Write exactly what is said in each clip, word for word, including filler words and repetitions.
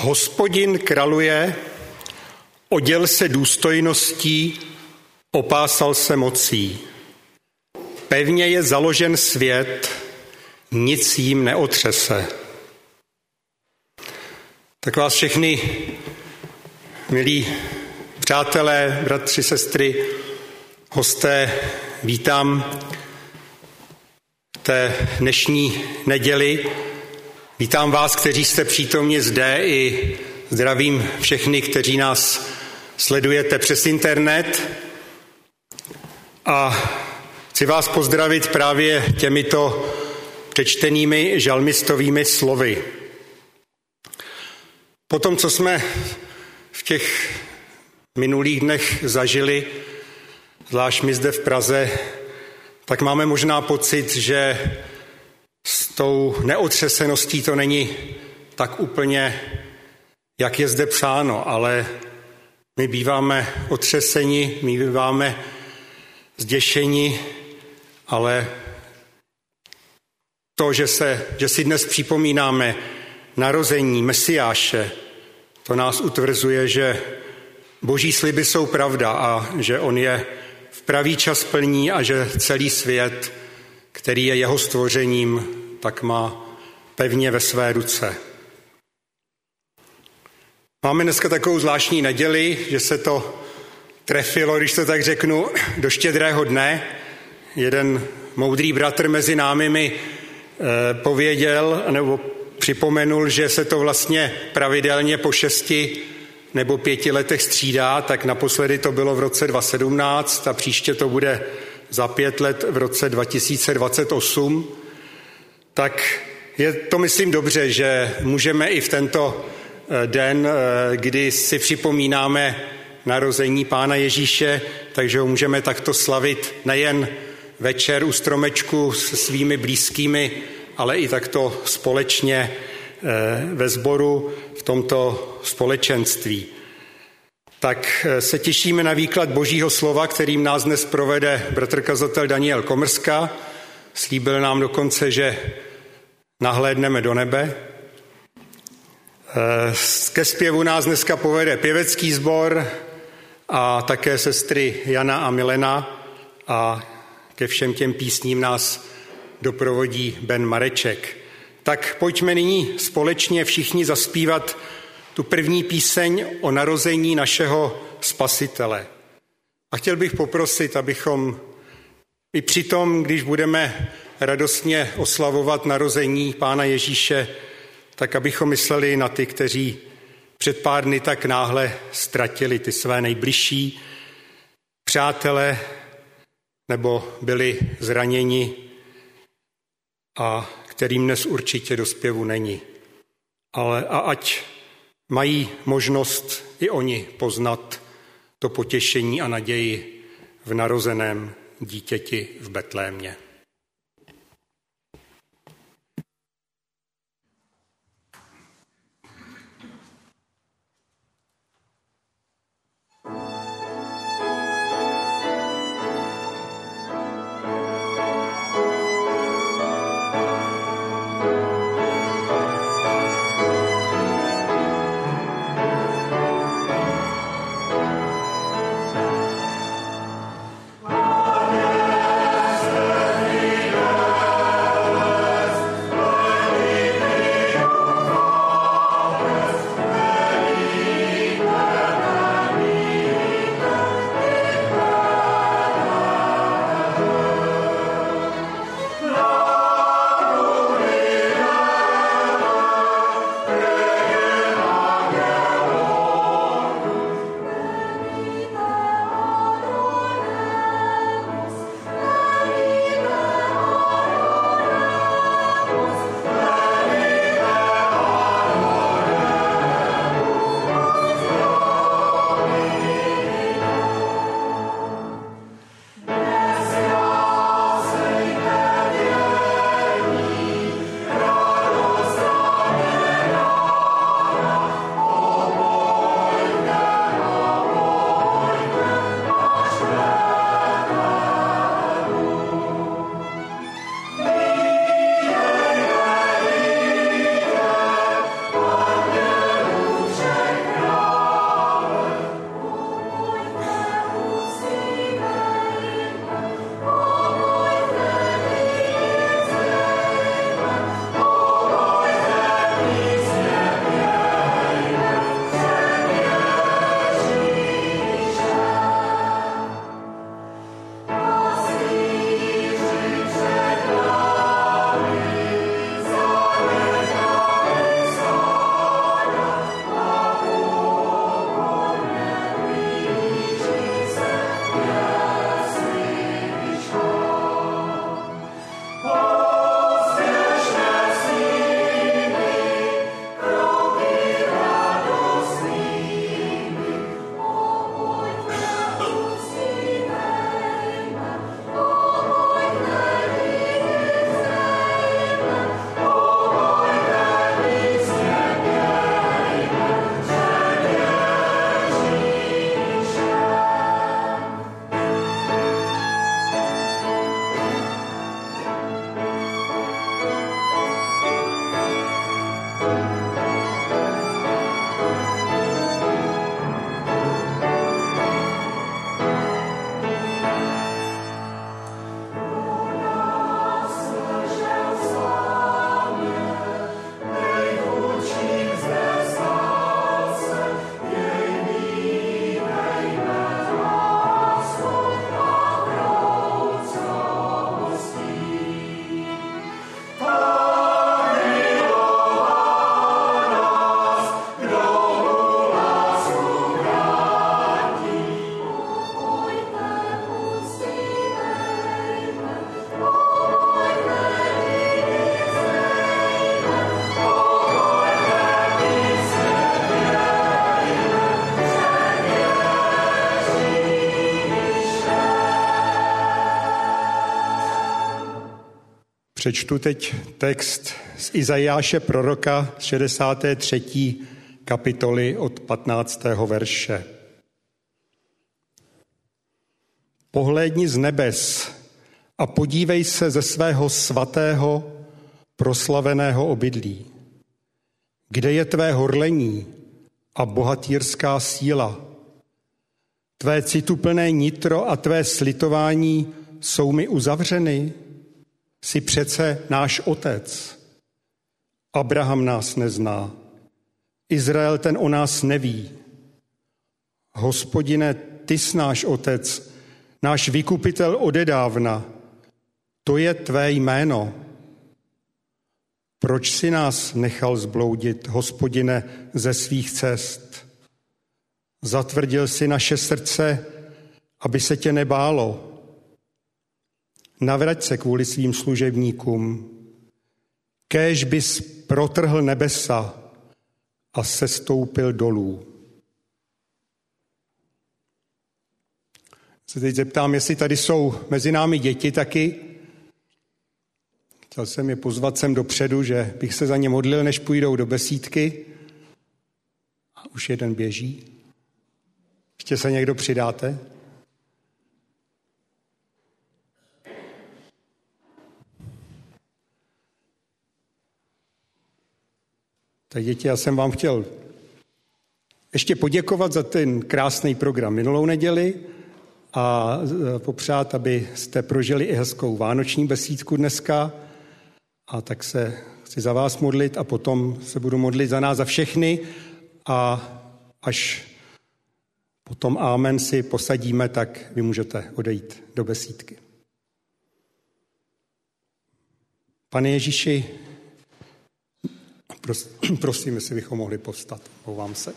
Hospodin kraluje, oděl se důstojností, opásal se mocí. Pevně je založen svět, nic jim neotřese. Tak vás všechny, milí přátelé, bratři, sestry, hosté, vítám té dnešní neděli. Vítám vás, kteří jste přítomni zde, i zdravím všechny, kteří nás sledujete přes internet. A chci vás pozdravit právě těmito přečtenými žalmistovými slovy. Po tom, co jsme v těch minulých dnech zažili, zvlášť my zde v Praze, tak máme možná pocit, že s tou neotřeseností to není tak úplně, jak je zde psáno, ale my býváme otřeseni, my býváme zděšeni, ale to, že, se, že si dnes připomínáme narození Mesiáše, to nás utvrzuje, že Boží sliby jsou pravda a že on je v pravý čas plní a že celý svět, který je jeho stvořením, tak má pevně ve své ruce. Máme dneska takovou zvláštní neděli, že se to trefilo, když to tak řeknu, do štědrého dne. Jeden moudrý bratr mezi námi mi eh, pověděl nebo připomenul, že se to vlastně pravidelně po šesti nebo pěti letech střídá, tak naposledy to bylo v roce dva tisíce sedmnáct a příště to bude za pět let v roce dva tisíce dvacet osm. Tak je to, myslím, dobře, že můžeme i v tento den, kdy si připomínáme narození Pána Ježíše, takže ho můžeme takto slavit nejen večer u stromečku se svými blízkými, ale i takto společně ve sboru v tomto společenství. Tak se těšíme na výklad Božího slova, kterým nás dnes provede bratr kazatel Daniel Komrska. Slíbil nám dokonce, že nahlédneme do nebe. Ke zpěvu nás dneska povede pěvecký sbor a také sestry Jana a Milena a ke všem těm písním nás doprovodí Ben Mareček. Tak pojďme nyní společně všichni zaspívat tu první píseň o narození našeho Spasitele. A chtěl bych poprosit, abychom i při tom, když budeme radostně oslavovat narození Pána Ježíše, tak abychom mysleli na ty, kteří před pár dny tak náhle ztratili ty své nejbližší přátele nebo byli zraněni a kterým dnes určitě do zpěvu není. Ale a ať mají možnost i oni poznat to potěšení a naději v narozeném dítěti v Betlémě. Amen. Přečtu teď text z Izajáše proroka z šedesáté třetí kapitoly od patnáctého verše. Pohlédni z nebes a podívej se ze svého svatého proslaveného obydlí. Kde je tvé horlení a bohatýrská síla? Tvé cituplné nitro a tvé slitování jsou mi uzavřeny? Jsi přece náš otec. Abraham nás nezná. Izrael ten o nás neví. Hospodine, ty jsi náš otec, náš vykupitel odedávna. To je tvé jméno. Proč si nás nechal zbloudit, Hospodine, ze svých cest? Zatvrdil si naše srdce, aby se tě nebálo. Navrať se kvůli svým služebníkům. Kéž bys protrhl nebesa a sestoupil dolů. Se teď zeptám, jestli tady jsou mezi námi děti taky. Chtěl jsem je pozvat sem dopředu, že bych se za ně modlil, než půjdou do besídky. A už jeden běží. Ještě se někdo přidáte? Tak děti, já jsem vám chtěl ještě poděkovat za ten krásný program minulou neděli a popřát, abyste prožili i hezkou vánoční besídku dneska. A tak se chci za vás modlit a potom se budu modlit za nás, za všechny a až potom amen si posadíme, tak vy můžete odejít do besídky. Pane Ježíši, pros, prosím, jestli bychom mohli povstat. Omlouvám se.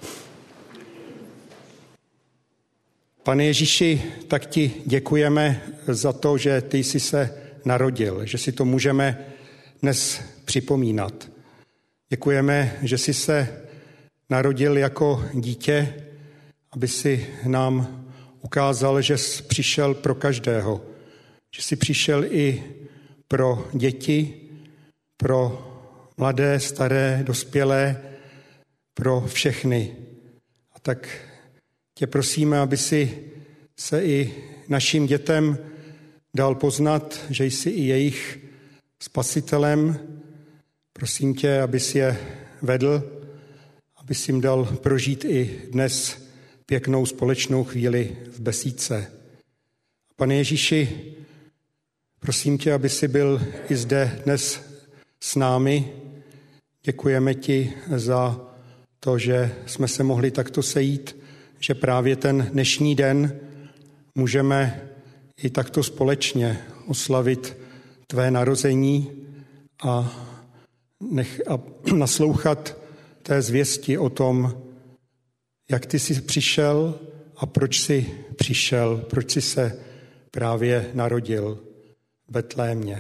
Pane Ježíši, tak ti děkujeme za to, že ty jsi se narodil, že si to můžeme dnes připomínat. Děkujeme, že jsi se narodil jako dítě, aby si nám ukázal, že jsi přišel pro každého, že jsi přišel i pro děti, pro mladé, staré, dospělé, pro všechny. A tak tě prosíme, aby si se i našim dětem dal poznat, že jsi i jejich spasitelem. Prosím tě, abys je vedl, abys jim dal prožít i dnes pěknou společnou chvíli v besídce. Pane Ježíši, prosím tě, aby jsi byl i zde dnes s námi. Děkujeme ti za to, že jsme se mohli takto sejít, že právě ten dnešní den můžeme i takto společně oslavit tvé narození a, nech, a naslouchat té zvěsti o tom, jak ty jsi přišel a proč jsi přišel, proč jsi se právě narodil v Betlémě.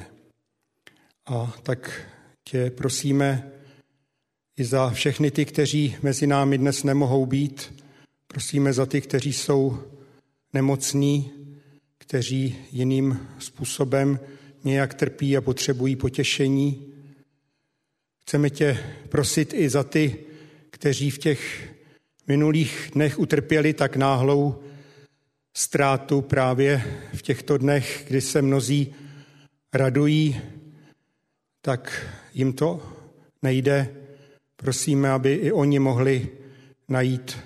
A tak tě prosíme i za všechny ty, kteří mezi námi dnes nemohou být. Prosíme za ty, kteří jsou nemocní, kteří jiným způsobem nějak trpí a potřebují potěšení. Chceme tě prosit i za ty, kteří v těch minulých dnech utrpěli tak náhlou ztrátu právě v těchto dnech, kdy se mnozí radují, tak jim to nejde. Prosíme, aby i oni mohli najít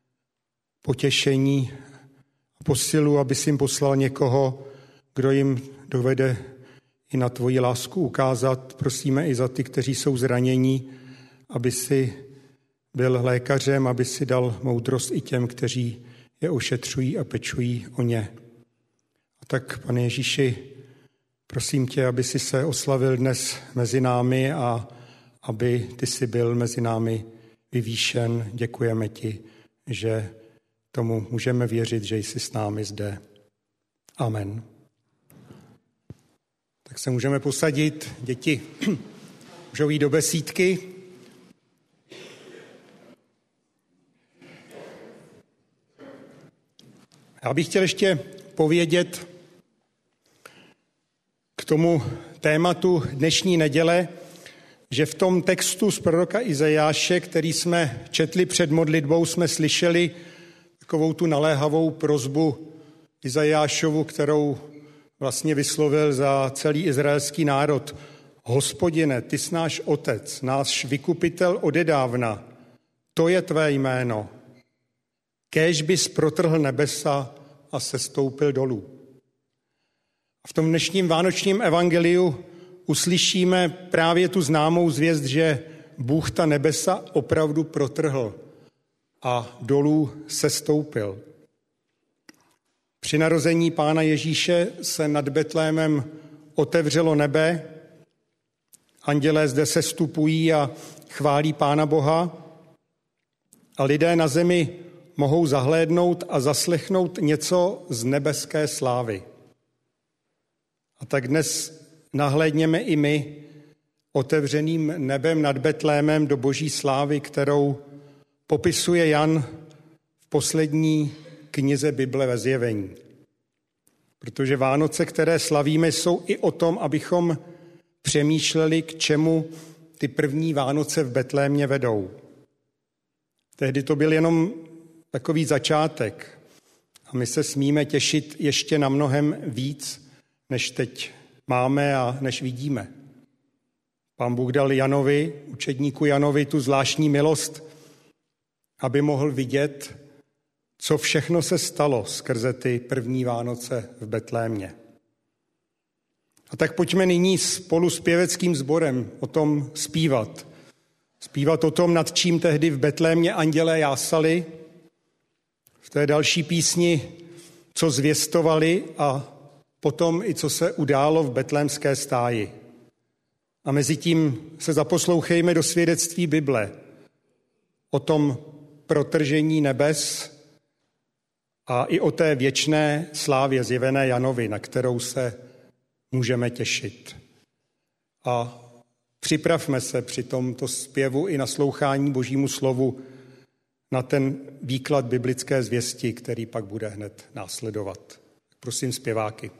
potěšení a posilu, aby jsi jim poslal někoho, kdo jim dovede i na tvoji lásku ukázat. Prosíme i za ty, kteří jsou zranění, aby si byl lékařem, aby si dal moudrost i těm, kteří je ošetřují a pečují o ně. A tak, Pane Ježíši, prosím tě, aby si se oslavil dnes mezi námi a aby ty jsi byl mezi námi vyvýšen. Děkujeme ti, že tomu můžeme věřit, že jsi s námi zde. Amen. Tak se můžeme posadit. Děti můžou jít do besídky. Já bych chtěl ještě povědět k tomu tématu dnešní neděle, že v tom textu z proroka Izajáše, který jsme četli před modlitbou, jsme slyšeli takovou tu naléhavou prosbu Izajášovu, kterou vlastně vyslovil za celý izraelský národ. Hospodine, ty jsi náš otec, náš vykupitel odedávna, to je tvé jméno. Kéž bys protrhl nebesa a sestoupil dolů. A v tom dnešním vánočním evangeliu uslyšíme právě tu známou zvěst, že Bůh ta nebesa opravdu protrhl a dolů sestoupil. Při narození Pána Ježíše se nad Betlémem otevřelo nebe, andělé zde sestupují a chválí Pána Boha a lidé na zemi mohou zahlédnout a zaslechnout něco z nebeské slávy. A tak dnes nahlédněme i my otevřeným nebem nad Betlémem do boží slávy, kterou popisuje Jan v poslední knize Bible ve Zjevení. Protože Vánoce, které slavíme, jsou i o tom, abychom přemýšleli, k čemu ty první Vánoce v Betlémě vedou. Tehdy to byl jenom takový začátek a my se smíme těšit ještě na mnohem víc, než teď máme a než vidíme. Pán Bůh dal Janovi, učedníku Janovi, tu zvláštní milost, aby mohl vidět, co všechno se stalo skrze ty první Vánoce v Betlémě. A tak pojďme nyní spolu s pěveckým sborem o tom zpívat. Zpívat o tom, nad čím tehdy v Betlémě andělé jásali, v té další písni, co zvěstovali a potom i co se událo v betlémské stáji. A mezi tím se zaposlouchejme do svědectví Bible o tom protržení nebes a i o té věčné slávě zjevené Janovi, na kterou se můžeme těšit. A připravme se při tomto zpěvu i naslouchání Božímu slovu na ten výklad biblické zvěsti, který pak bude hned následovat. Prosím zpěváky.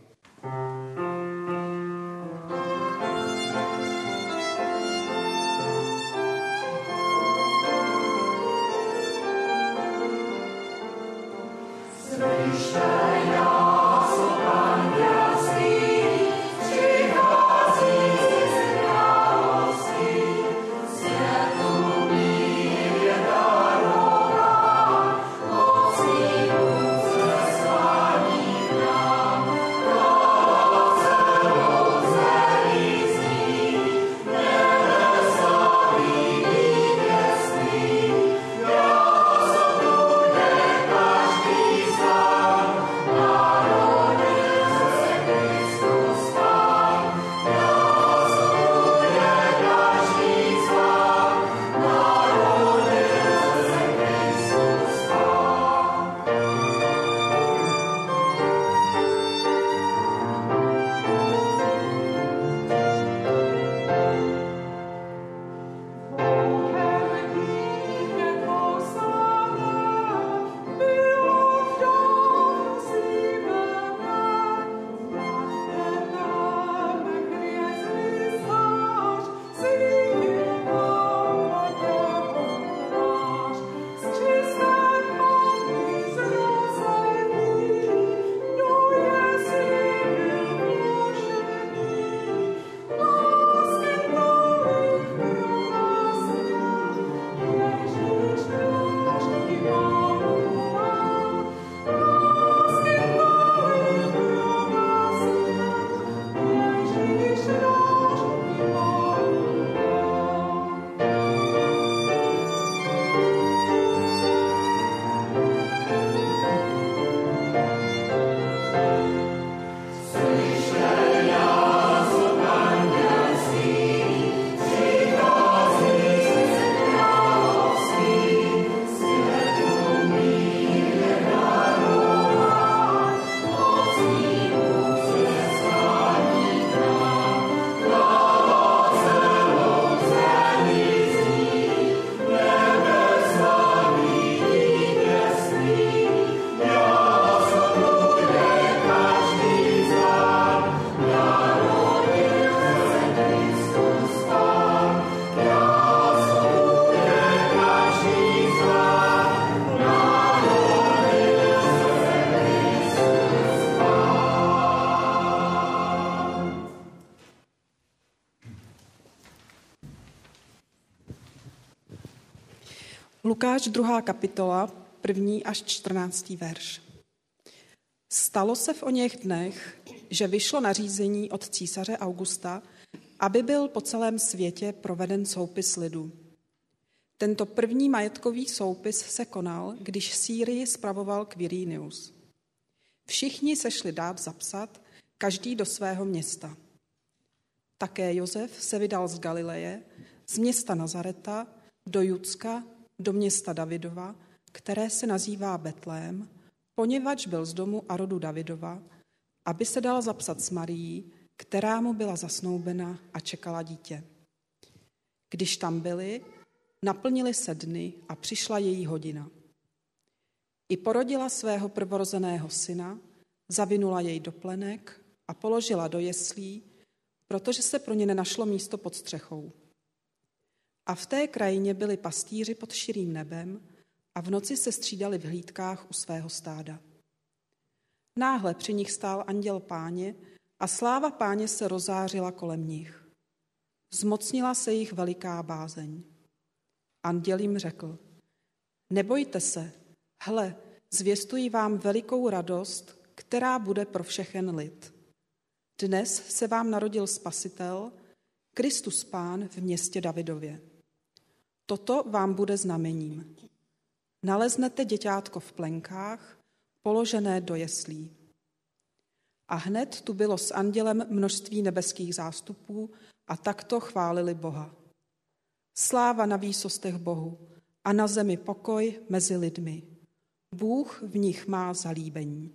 Lukáš druhá kapitola, první až čtrnáctý verš. Stalo se v oněch dnech, že vyšlo nařízení od císaře Augusta, aby byl po celém světě proveden soupis lidu. Tento první majetkový soupis se konal, když Sýrii spravoval Quirinius. Všichni se šli dát zapsat, každý do svého města. Také Josef se vydal z Galileje, z města Nazareta, do Judska, do města Davidova, které se nazývá Betlém, poněvadž byl z domu a rodu Davidova, aby se dal zapsat s Marií, která mu byla zasnoubena a čekala dítě. Když tam byli, naplnili se dny a přišla její hodina. I porodila svého prvorozeného syna, zavinula jej do plenek a položila do jeslí, protože se pro ně nenašlo místo pod střechou. A v té krajině byli pastýři pod širým nebem a v noci se střídali v hlídkách u svého stáda. Náhle při nich stál anděl Páně a sláva Páně se rozářila kolem nich. Zmocnila se jich veliká bázeň. Anděl jim řekl: Nebojte se, hle, zvěstuji vám velikou radost, která bude pro všechen lid. Dnes se vám narodil Spasitel, Kristus Pán v městě Davidově. Toto vám bude znamením. Naleznete děťátko v plenkách, položené do jeslí. A hned tu bylo s andělem množství nebeských zástupů a takto chválili Boha. Sláva na výsostech Bohu a na zemi pokoj mezi lidmi. Bůh v nich má zalíbení.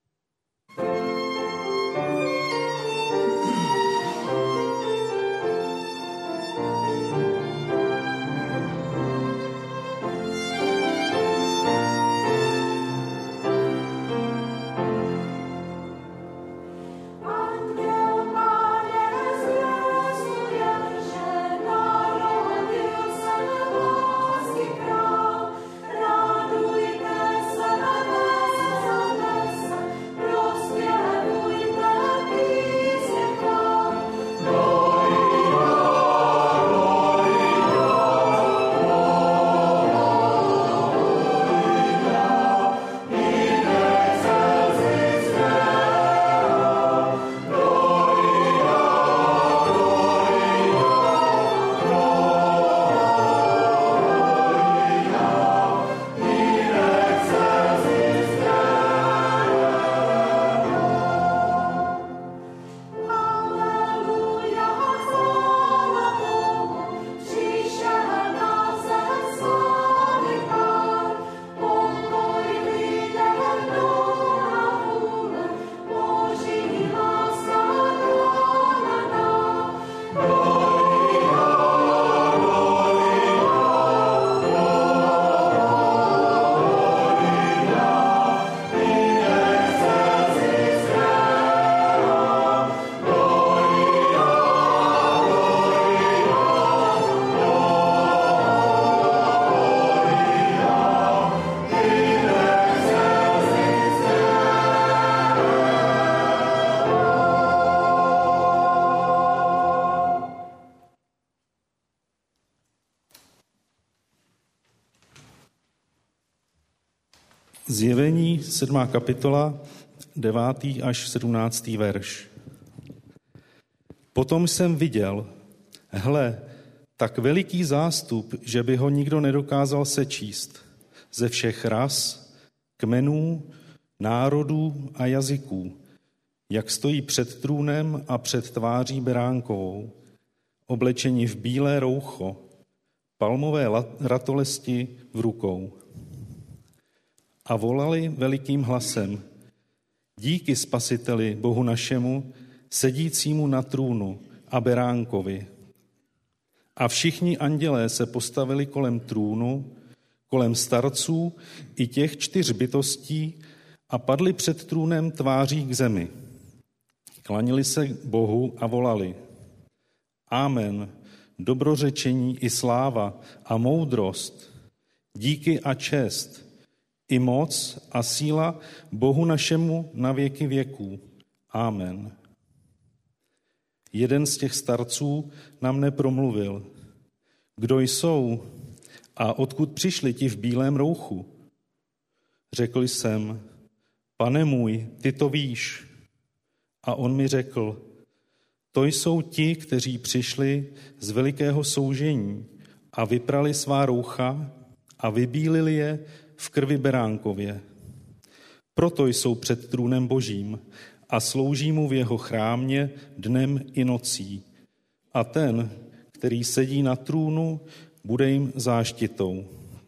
Zjevení, sedmá kapitola, devátý až sedmnáctý verš. Potom jsem viděl, hle, tak veliký zástup, že by ho nikdo nedokázal sečíst, ze všech ras, kmenů, národů a jazyků, jak stojí před trůnem a před tváří beránkovou, oblečeni v bílé roucho, palmové ratolesti v rukou. A volali velikým hlasem: Díky Spasiteli, Bohu našemu, sedícímu na trůnu a beránkovi. A všichni andělé se postavili kolem trůnu, kolem starců i těch čtyř bytostí a padli před trůnem tváří k zemi. Klanili se Bohu a volali: Amen, dobrořečení i sláva a moudrost, díky a čest, i moc a síla Bohu našemu na věky věků. Amen. Jeden z těch starců na mne promluvil: Kdo jsou A odkud přišli ti v bílém rouchu? Řekl jsem, Pane můj, ty to víš. A on mi řekl, to jsou ti, kteří přišli z velikého soužení a vyprali svá roucha a vybílili je v krvi beránkově. Proto jsou před trůnem Božím a slouží mu v jeho chrámě dnem i nocí. A ten, který sedí na trůnu, bude jim záštitou.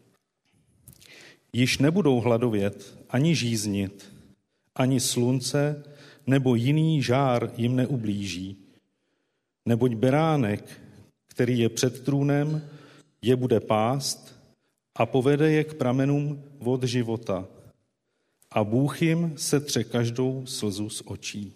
Již nebudou hladovět ani žíznit, ani slunce nebo jiný žár jim neublíží. Neboť beránek, který je před trůnem, je bude pást a povede je k pramenům vod života. A Bůh jim setře každou slzu z očí.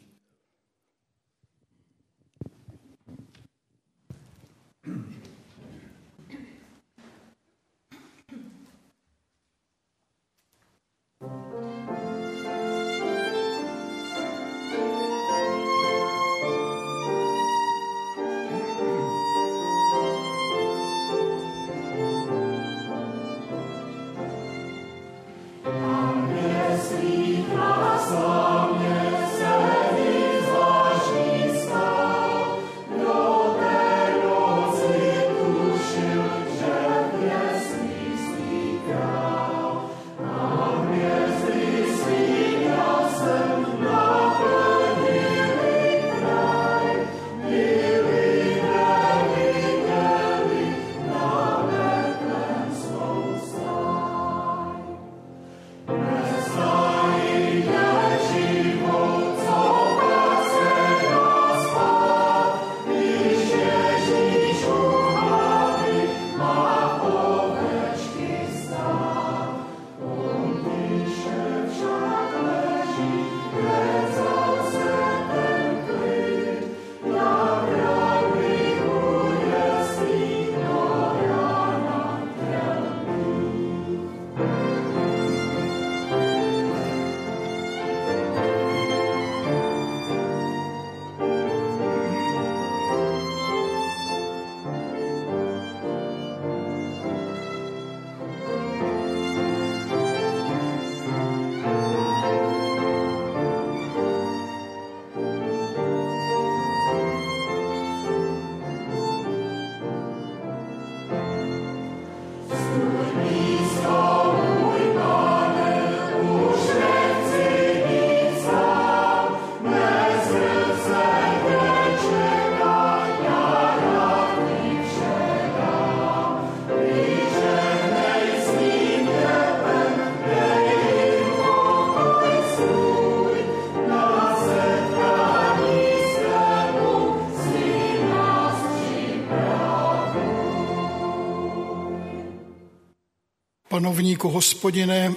Panovníku Hospodine,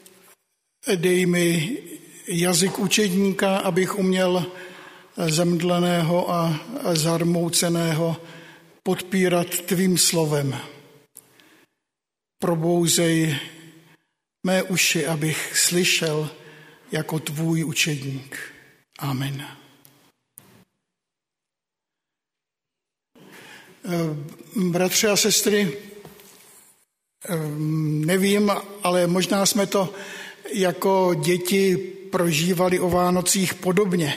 dej mi jazyk učedníka, abych uměl zemdleného a zarmouceného podpírat tvým slovem. Probouzej mé uši, abych slyšel jako tvůj učedník. Amen. Bratři a sestry, nevím, ale možná jsme to jako děti prožívali o Vánocích podobně.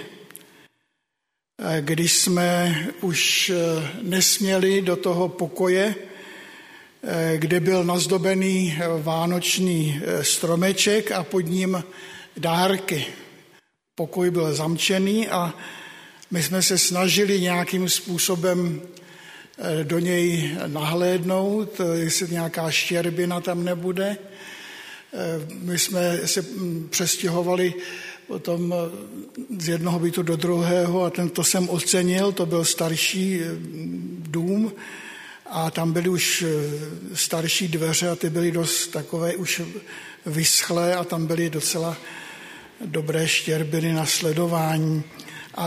Když jsme už nesměli do toho pokoje, kde byl nazdobený vánoční stromeček a pod ním dárky. Pokoj byl zamčený a my jsme se snažili nějakým způsobem do něj nahlédnout, jestli nějaká štěrbina tam nebude. My jsme se přestěhovali potom z jednoho bytu do druhého a tento jsem ocenil, to byl starší dům a tam byly už starší dveře a ty byly dost takové už vyschlé a tam byly docela dobré štěrbiny na sledování. A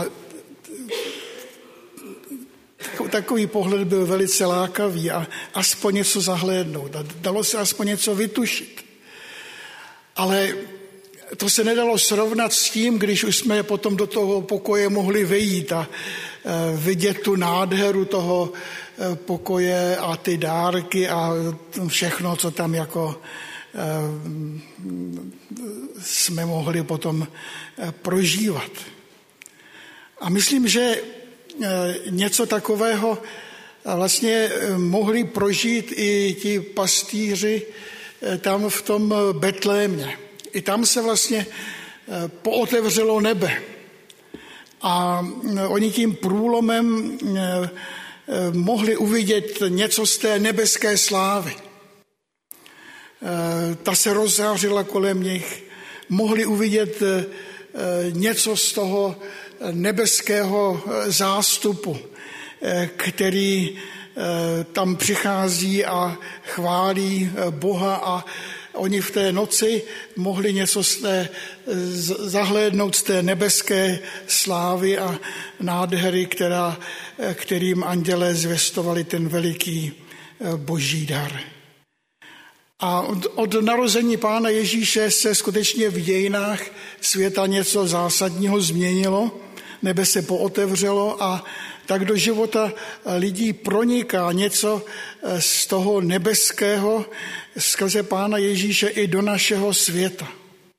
takový pohled byl velice lákavý a aspoň něco zahlédnout. A dalo se aspoň něco vytušit. Ale to se nedalo srovnat s tím, když už jsme potom do toho pokoje mohli vejít a vidět tu nádheru toho pokoje a ty dárky a všechno, co tam jako jsme mohli potom prožívat. A myslím, že něco takového vlastně mohli prožít i ti pastýři tam v tom Betlémě. I tam se vlastně pootevřelo nebe. A oni tím průlomem mohli uvidět něco z té nebeské slávy. Ta se rozzářila kolem nich. Mohli uvidět něco z toho nebeského zástupu, který tam přichází a chválí Boha, a oni v té noci mohli něco z té, zahlédnout z té nebeské slávy a nádhery, která, kterým andělé zvěstovali ten veliký boží dar. A od, od narození Pána Ježíše se skutečně v dějinách světa něco zásadního změnilo, nebe se pootevřelo a tak do života lidí proniká něco z toho nebeského skrze Pána Ježíše i do našeho světa.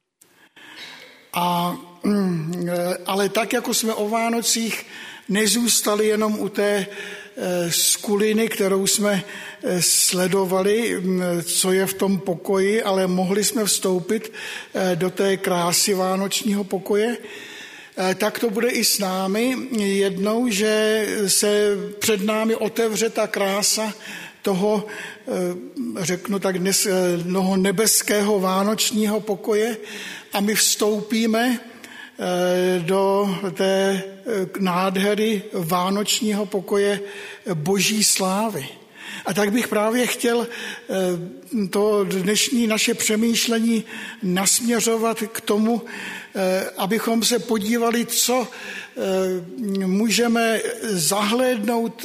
A, ale tak, jako jsme o Vánocích nezůstali jenom u té skuliny, kterou jsme sledovali, co je v tom pokoji, ale mohli jsme vstoupit do té krásy vánočního pokoje, tak to bude i s námi jednou, že se před námi otevře ta krása toho, řeknu tak dnes, toho nebeského vánočního pokoje a my vstoupíme do té nádhery vánočního pokoje boží slávy. A tak bych právě chtěl to dnešní naše přemýšlení nasměřovat k tomu, abychom se podívali, co můžeme zahlédnout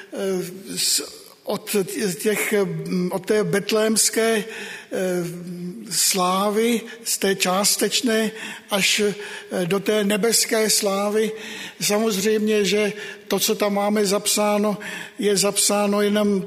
od, těch, od té betlémské slávy, z té částečné až do té nebeské slávy. Samozřejmě, že to, co tam máme zapsáno, je zapsáno jenom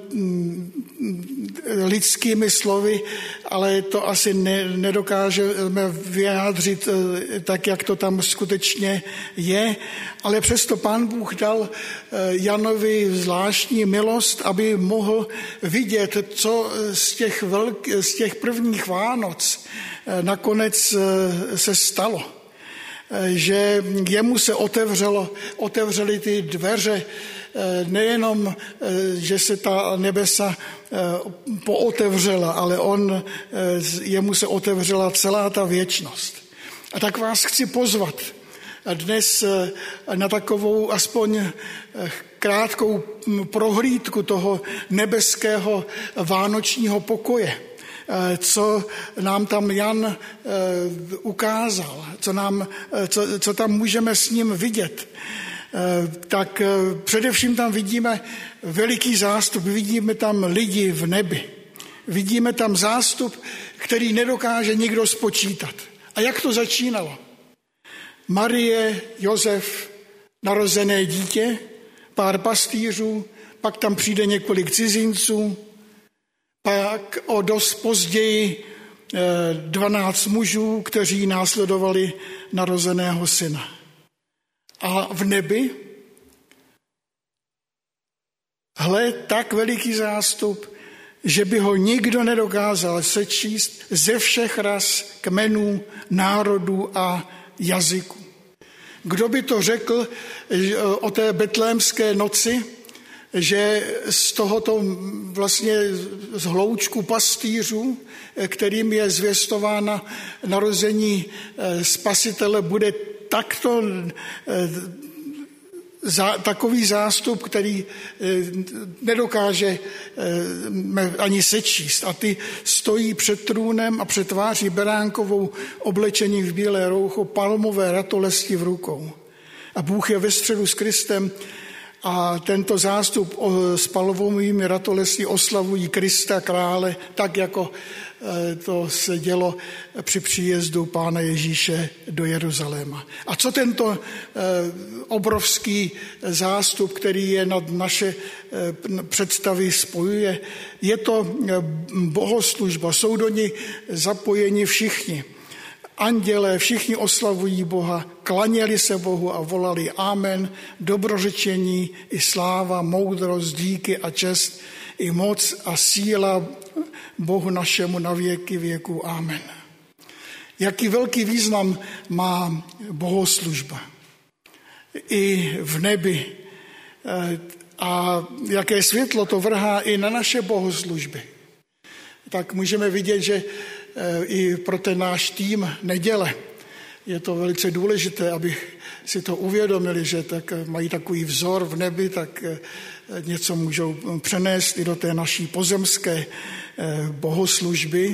lidskými slovy, ale to asi ne, nedokážeme vyjádřit tak, jak to tam skutečně je. Ale přesto Pán Bůh dal Janovi zvláštní milost, aby mohl vidět, co z těch, velk, z těch prvních Vánoc nakonec se stalo. Že jemu se otevřelo, otevřely ty dveře, nejenom, že se ta nebesa pootevřela, ale on, jemu se otevřela celá ta věčnost. A tak vás chci pozvat dnes na takovou aspoň krátkou prohlídku toho nebeského vánočního pokoje, co nám tam Jan ukázal, co, nám, co, co tam můžeme s ním vidět. Tak především tam vidíme veliký zástup, vidíme tam lidi v nebi. Vidíme tam zástup, který nedokáže nikdo spočítat. A jak to začínalo? Marie, Josef, narozené dítě, pár pastýřů, pak tam přijde několik cizinců, pak o dost později dvanáct mužů, kteří následovali narozeného syna. A v nebi, hle, tak veliký zástup, že by ho nikdo nedokázal sečíst ze všech ras, kmenů, národů a jazyků. Kdo by to řekl o té betlémské noci, že z tohoto vlastně z hloučku pastýřů, kterým je zvěstována narození Spasitele, bude takto za, takový zástup, který nedokáže ani sečíst. A ty stojí před trůnem a před tváří beránkovou, oblečení v bílé roucho, palmové ratolesti v rukou. A Bůh je ve středu s Kristem a tento zástup s palmovými ratolesti oslavují Krista krále, tak jako to se dělo při příjezdu Pána Ježíše do Jeruzaléma. A co tento obrovský zástup, který je nad naše představy spojuje? Je to bohoslužba, jsou do ní zapojeni všichni. Andělé, všichni oslavují Boha, klaněli se Bohu a volali amen, dobrořečení i sláva, moudrost, díky a čest, i moc a síla Bohu našemu na věky věku. Amen. Jaký velký význam má bohoslužba i v nebi a jaké světlo to vrhá i na naše bohoslužby. Tak můžeme vidět, že i pro ten náš tým neděle je to velice důležité, aby si to uvědomili, že tak mají takový vzor v nebi, tak něco můžou přenést i do té naší pozemské bohoslužby,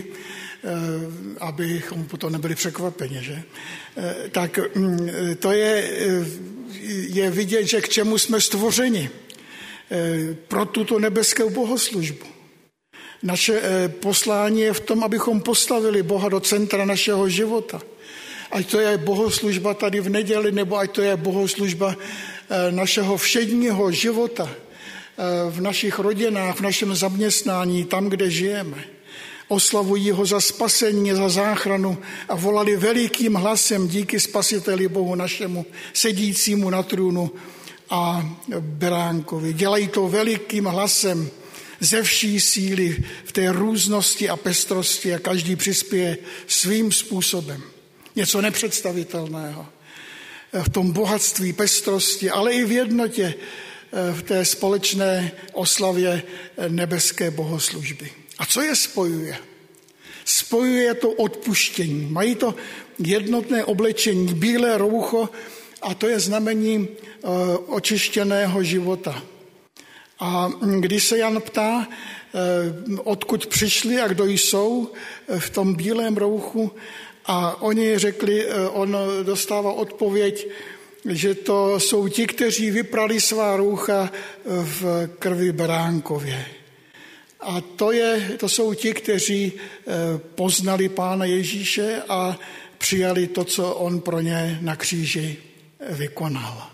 abychom potom nebyli překvapeni. Že? Tak to je, je vidět, že k čemu jsme stvořeni pro tuto nebeskou bohoslužbu. Naše poslání je v tom, abychom postavili Boha do centra našeho života. Ať to je bohoslužba tady v neděli, nebo ať to je bohoslužba našeho všedního života, v našich rodinách, v našem zaměstnání, tam, kde žijeme. Oslavují ho za spasení, za záchranu a volali velikým hlasem díky Spasiteli Bohu našemu, sedícímu na trůnu a beránkovi. Dělají to velikým hlasem, ze vší síly v té různosti a pestrosti a každý přispěje svým způsobem. Něco nepředstavitelného. V tom bohatství, pestrosti, ale i v jednotě, v té společné oslavě nebeské bohoslužby. A co je spojuje? Spojuje to odpuštění. Mají to jednotné oblečení, bílé roucho a to je znamení očištěného života. A když se Jan ptá, odkud přišli a kdo jsou v tom bílém rouchu, a oni řekli, on dostává odpověď, že to jsou ti, kteří vyprali svá roucha v krvi beránkově. A to, je, to jsou ti, kteří poznali Pána Ježíše a přijali to, co on pro ně na kříži vykonal.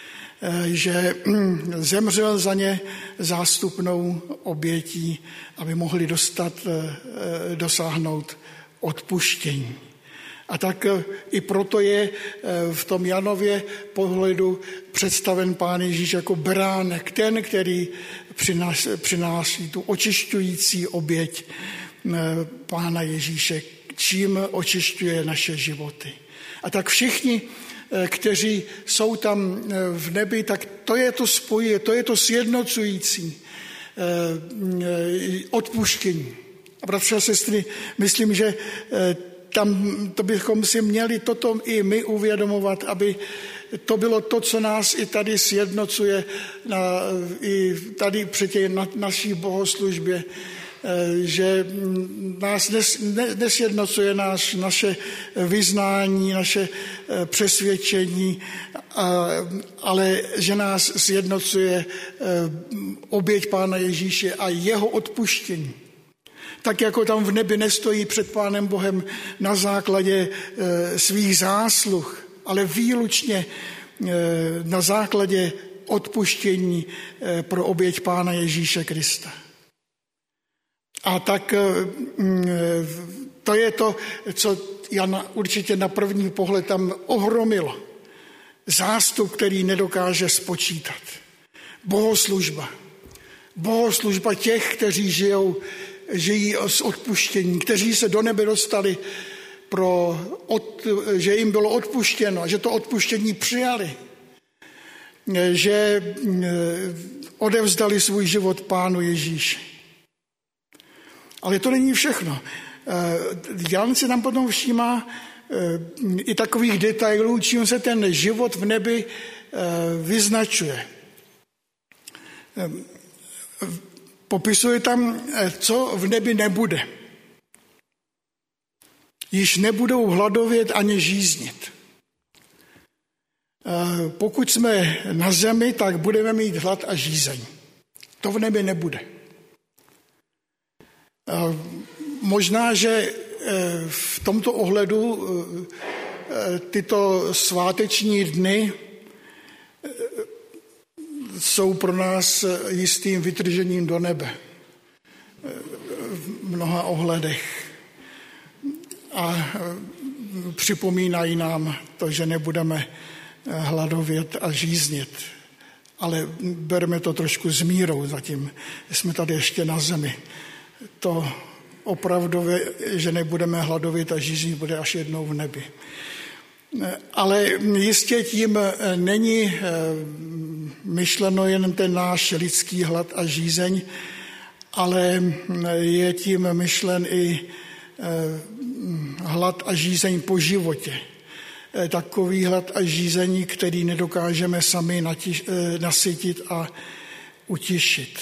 Že zemřel za ně zástupnou obětí, aby mohli dostat, dosáhnout odpuštění. A tak i proto je v tom Janově pohledu představen Pán Ježíš jako beránek, ten, který přináší tu očišťující oběť Pána Ježíše, čím očišťuje naše životy. A tak všichni, kteří jsou tam v nebi, tak to je to spojuje, to je to sjednocující odpuštění. A bratři a sestry, myslím, že tam to bychom si měli toto i my uvědomovat, aby to bylo to, co nás i tady sjednocuje, na, i tady při té na, naší bohoslužbě, že nás nes, ne, nesjednocuje náš, naše vyznání, naše přesvědčení, ale že nás sjednocuje oběť Pána Ježíše a jeho odpuštění. Tak jako tam v nebi nestojí před Pánem Bohem na základě svých zásluh, ale výlučně na základě odpuštění pro oběť Pána Ježíše Krista. A tak to je to, co Jana určitě na první pohled tam ohromilo. Zástup, který nedokáže spočítat. Bohoslužba. Bohoslužba těch, kteří žijou, žijí z odpuštění, kteří se do nebe dostali, pro od, že jim bylo odpuštěno a že to odpuštění přijali. Že odevzdali svůj život Pánu Ježíši. Ale to není všechno. Jan si tam potom všímá i takových detailů, čím se ten život v nebi vyznačuje. Popisuje tam, co v nebi nebude. Již nebudou hladovět ani žíznit. Pokud jsme na zemi, tak budeme mít hlad a žízeň. To v nebi nebude. možná, že v tomto ohledu tyto sváteční dny jsou pro nás jistým vytržením do nebe v mnoha ohledech. A připomínají nám to, že nebudeme hladovět a žíznit. Ale bereme to trošku s mírou zatím. Jsme tady ještě na zemi. To opravdu, že nebudeme hladovět a žíznit, bude až jednou v nebi. Ale jistě tím není myšleno jen ten náš lidský hlad a žízeň, ale je tím myšlen i hlad a žízeň po životě. Takový hlad a žízeň, který nedokážeme sami nasytit a utišit.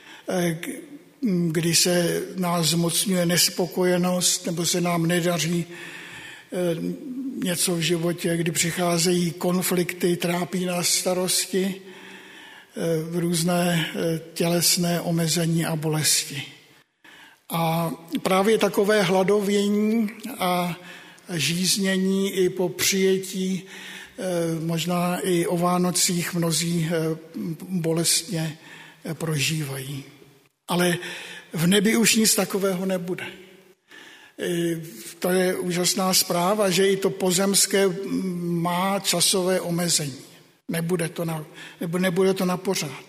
Kdy se nás zmocňuje nespokojenost, nebo se nám nedaří něco v životě, kdy přicházejí konflikty, trápí nás starosti, různé tělesné omezení a bolesti. A právě takové hladovění a žíznění i po přijetí, možná i o Vánocích mnozí bolestně prožívají. Ale v nebi už nic takového nebude. To je úžasná zpráva, že i to pozemské má časové omezení. Nebude to na, nebo nebude to na pořád.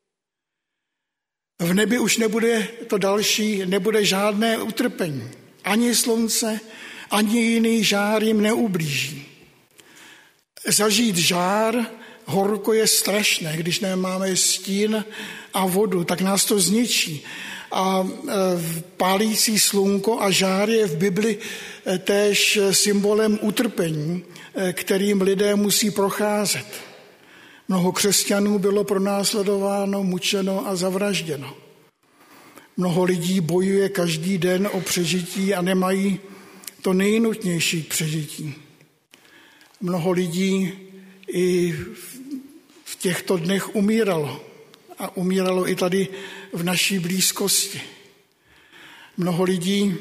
V nebi už nebude to další, nebude žádné utrpení. Ani slunce, ani jiný žár jim neublíží. Zažít žár, horko je strašné, když nemáme stín a vodu, tak nás to zničí. A pálící slunko a žár je v Bibli též symbolem utrpení, kterým lidé musí procházet. Mnoho křesťanů bylo pronásledováno, mučeno a zavražděno. Mnoho lidí bojuje každý den o přežití a nemají to nejnutnější k přežití. Mnoho lidí i v těchto dnech umíralo. A umíralo i tady v naší blízkosti. Mnoho lidí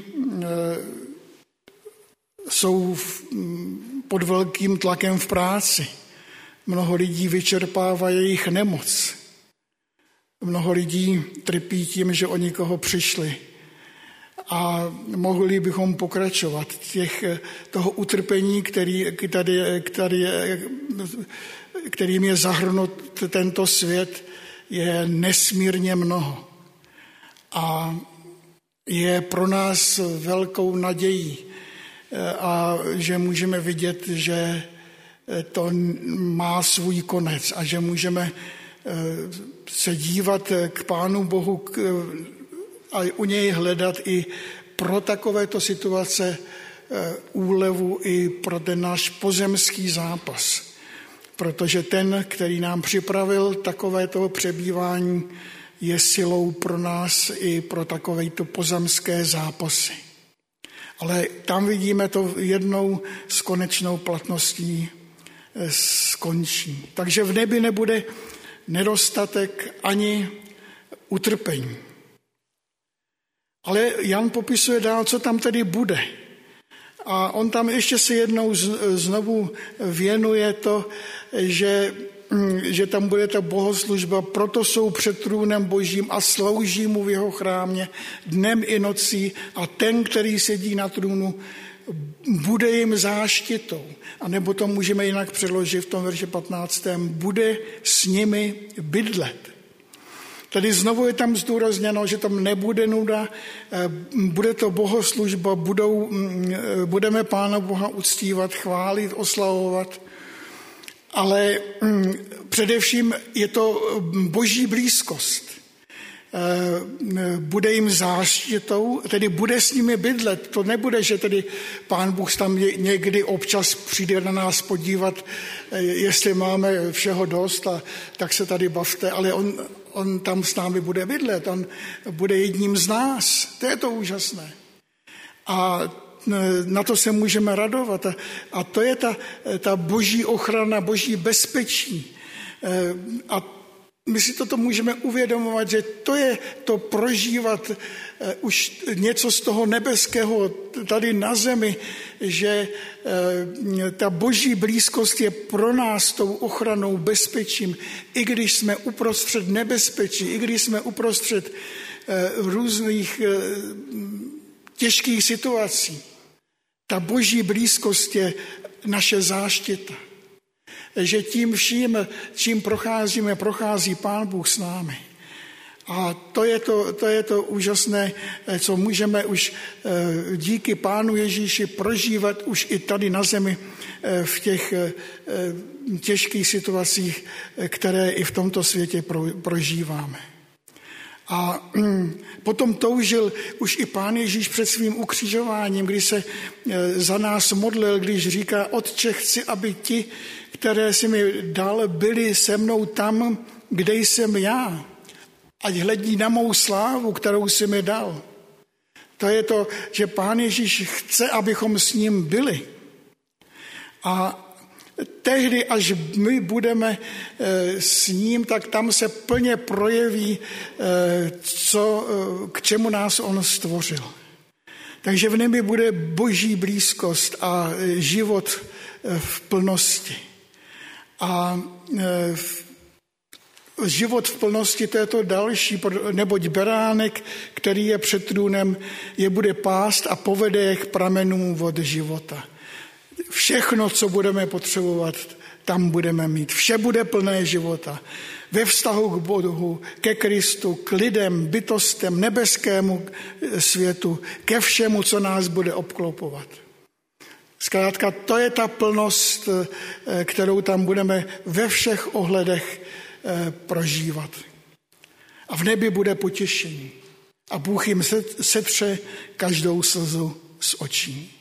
jsou pod velkým tlakem v práci. Mnoho lidí vyčerpává jejich nemoc. Mnoho lidí trpí tím, že o nikoho přišli. A mohli bychom pokračovat těch, toho utrpení, který, který, který, kterým je zahrnut tento svět, je nesmírně mnoho. A je pro nás velkou nadějí, a že můžeme vidět, že to má svůj konec a že můžeme se dívat k Pánu Bohu a u něj hledat i pro takovéto situace úlevu i pro ten náš pozemský zápas. Protože ten, který nám připravil takovéto přebývání, je silou pro nás i pro takovéto pozemské zápasy. Ale tam vidíme to jednou s konečnou platností skončí. Takže v nebi nebude nedostatek ani utrpení. Ale Jan popisuje dál, co tam tedy bude. A on tam ještě se jednou znovu věnuje to, že, že tam bude ta bohoslužba, proto jsou před trůnem Božím a slouží mu v jeho chrámě dnem i nocí a ten, který sedí na trůnu, bude jim záštitou. A nebo to můžeme jinak přeložit v tom verši patnáctém bude s nimi bydlet. Tady znovu je tam zdůrazněno, že tam nebude nuda, bude to bohoslužba, budou, budeme Pána Boha uctívat, chválit, oslavovat, ale především je to Boží blízkost. Bude jim záštitou, tedy bude s nimi bydlet. To nebude, že tedy Pán Bůh tam někdy občas přijde na nás podívat, jestli máme všeho dost, a tak se tady bavte, ale on, on tam s námi bude bydlet, on bude jedním z nás. To je to úžasné. A na to se můžeme radovat. A to je ta, ta Boží ochrana, Boží bezpečí. A my si toto můžeme uvědomovat, že to je to prožívat uh, už něco z toho nebeského tady na zemi, že uh, ta boží blízkost je pro nás tou ochranou, bezpečím, i když jsme uprostřed nebezpečí, i když jsme uprostřed uh, různých uh, těžkých situací. Ta boží blízkost je naše záštita. Že tím vším, čím procházíme, prochází Pán Bůh s námi. A to je to, to je to úžasné, co můžeme už díky Pánu Ježíši prožívat už i tady na zemi v těch těžkých situacích, které i v tomto světě prožíváme. A potom toužil už i Pán Ježíš před svým ukřižováním, když se za nás modlil, když říká: Otče, chci, aby ti, které jsi mi dal, byli se mnou tam, kde jsem já. Ať hledí na mou slávu, kterou jsi mi dal. To je to, že Pán Ježíš chce, abychom s ním byli. A tehdy, až my budeme s ním, tak tam se plně projeví, co, k čemu nás on stvořil. Takže v nebi bude boží blízkost a život v plnosti. A život v plnosti, to je to další, neboť beránek, který je před trůnem, je bude pást a povede je k pramenům vod života. Všechno, co budeme potřebovat, tam budeme mít. Vše bude plné života. Ve vztahu k Bohu, ke Kristu, k lidem, bytostem, nebeskému světu, ke všemu, co nás bude obklopovat. Zkrátka, to je ta plnost, kterou tam budeme ve všech ohledech prožívat. A v nebi bude potěšení. A Bůh jim setře každou slzu z očí.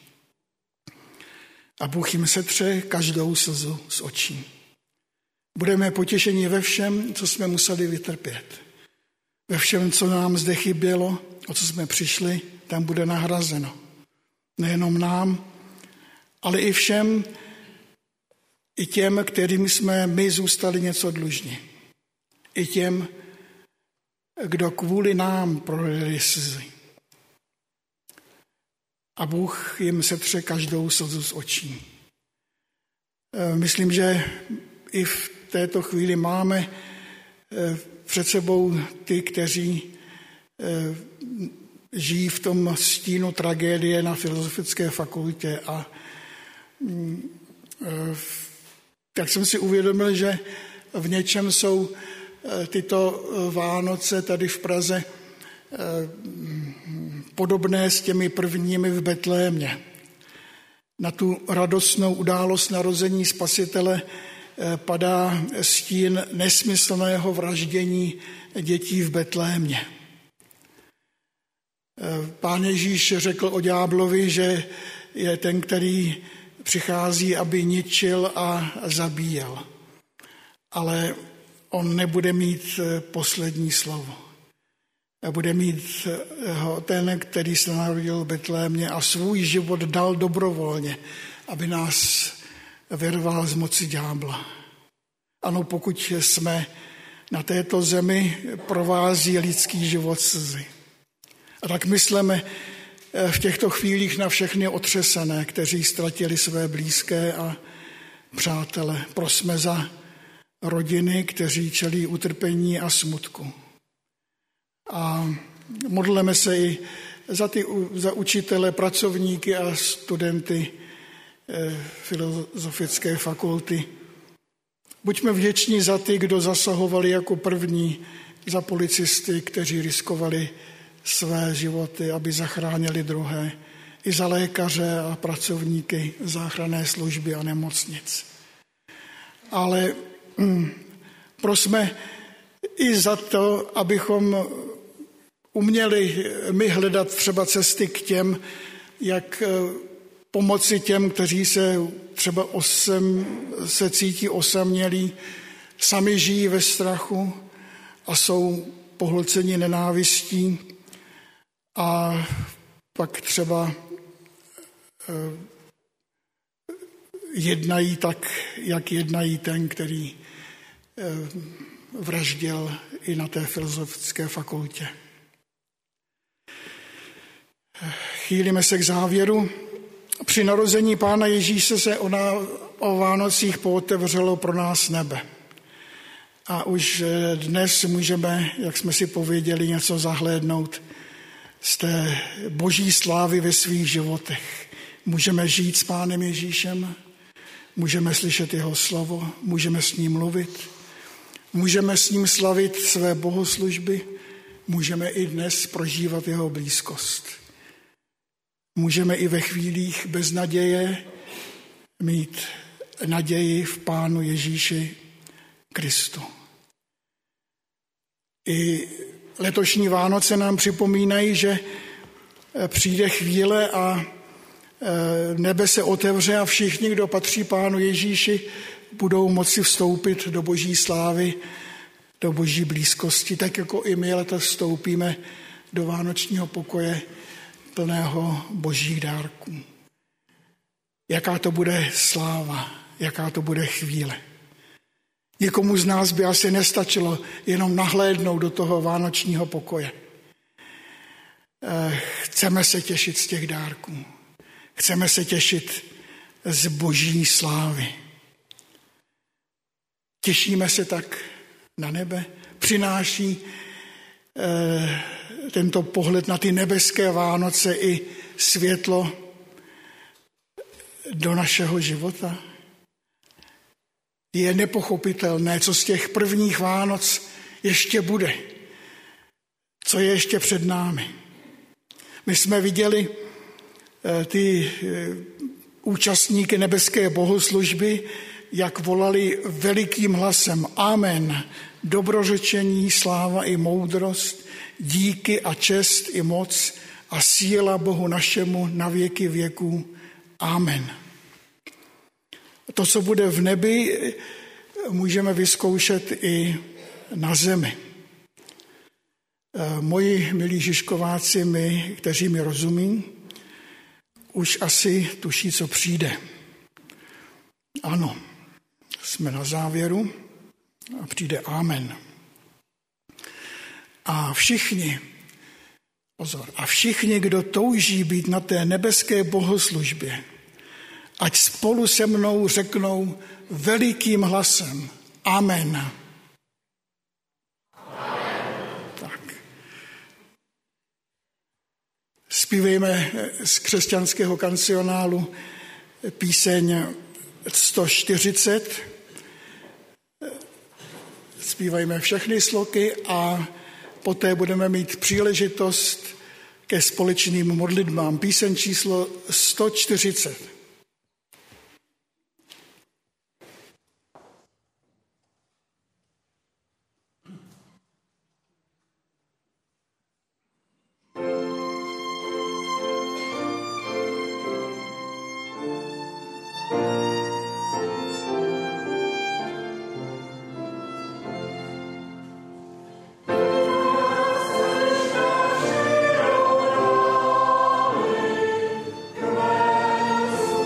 A Bůh jim setře každou slzu z očí. Budeme potěšeni ve všem, co jsme museli vytrpět. Ve všem, co nám zde chybělo, o co jsme přišli, tam bude nahrazeno. Nejenom nám, ale i všem, i těm, kterým jsme my zůstali něco dlužni. I těm, kdo kvůli nám prolili slzy. A Bůh jim setře každou slzu z očí. Myslím, že i v této chvíli máme před sebou ty, kteří žijí v tom stínu tragédie na Filozofické fakultě. A tak jsem si uvědomil, že v něčem jsou tyto Vánoce tady v Praze podobné s těmi prvními v Betlémě. Na tu radostnou událost narození Spasitele padá stín nesmyslného vraždění dětí v Betlémě. Pán Ježíš řekl o ďáblovi, že je ten, který přichází, aby ničil a zabíjel. Ale on nebude mít poslední slovo. Bude mít ho ten, který se narodil v Betlémě a svůj život dal dobrovolně, aby nás vyrval z moci ďábla. Ano, pokud jsme na této zemi, provází lidský život slzy. A tak myslíme v těchto chvílích na všechny otřesené, kteří ztratili své blízké a přátele. Prosme za rodiny, kteří čelí utrpení a smutku. A modleme se i za, ty, za učitele, pracovníky a studenty Filozofické fakulty. Buďme vděční za ty, kdo zasahovali jako první, za policisty, kteří riskovali své životy, aby zachránili druhé, i za lékaře a pracovníky záchranné služby a nemocnic. Ale mm, prosme i za to, abychom uměli my hledat třeba cesty k těm, jak pomoci těm, kteří se třeba osem, se cítí osamělí, sami žijí ve strachu a jsou pohlceni nenávistí a pak třeba jednají tak, jak jednají ten, který vraždil i na té filozofické fakultě. Chýlíme se k závěru. Při narození Pána Ježíše se o, na, o Vánocích pootevřelo pro nás nebe. A už dnes můžeme, jak jsme si pověděli, něco zahlédnout z té boží slávy ve svých životech. Můžeme žít s Pánem Ježíšem, můžeme slyšet jeho slovo, můžeme s ním mluvit, můžeme s ním slavit své bohoslužby, můžeme i dnes prožívat jeho blízkost. Můžeme i ve chvílích bez naděje mít naději v Pánu Ježíši Kristu. I letošní Vánoce nám připomínají, že přijde chvíle a nebe se otevře a všichni, kdo patří Pánu Ježíši, budou moci vstoupit do boží slávy, do boží blízkosti, tak jako i my letos vstoupíme do vánočního pokoje plného božích dárků. Jaká to bude sláva, jaká to bude chvíle. Nikomu z nás by asi nestačilo jenom nahlédnout do toho vánočního pokoje. Chceme se těšit z těch dárků. Chceme se těšit z boží slávy. Těšíme se tak na nebe. Přináší eh, tento pohled na ty nebeské Vánoce i světlo do našeho života. Je nepochopitelné, co z těch prvních Vánoc ještě bude. Co je ještě před námi. My jsme viděli ty účastníky nebeské bohoslužby, jak volali velikým hlasem Amen, dobrořečení, sláva i moudrost, díky a čest i moc a síla Bohu našemu na věky věků. Amen. To, co bude v nebi, můžeme vyzkoušet i na zemi. Moji milí Žižkováci, my, kteří mi rozumí, už asi tuší, co přijde. Ano, jsme na závěru a přijde Amen. A všichni, pozor, a všichni, kdo touží být na té nebeské bohoslužbě, ať spolu se mnou řeknou velikým hlasem Amen. Zpívejme z křesťanského kancionálu píseň sto čtyřicet. Zpívajme všechny sloky a poté budeme mít příležitost ke společným modlitbám. Píseň číslo sto čtyřicet. Amen.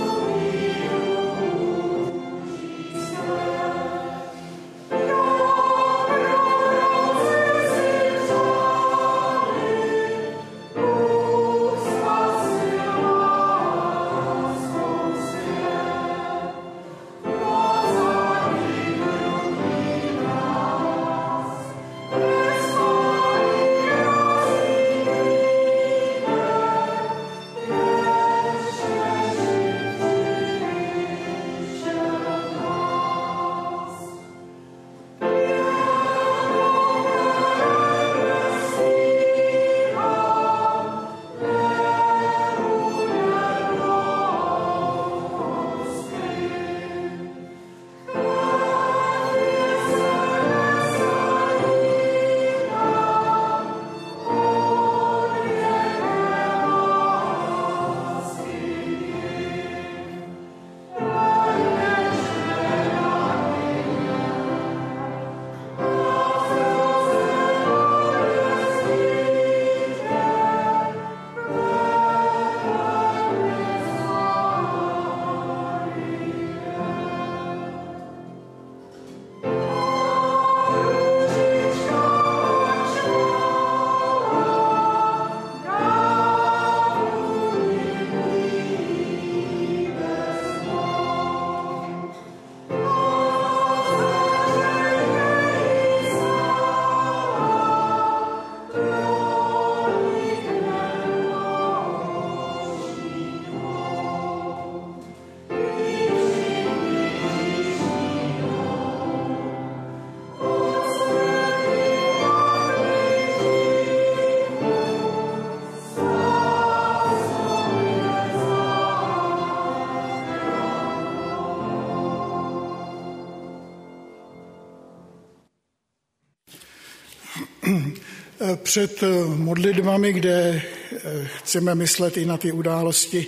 Před modlitbami, kde chceme myslet i na ty události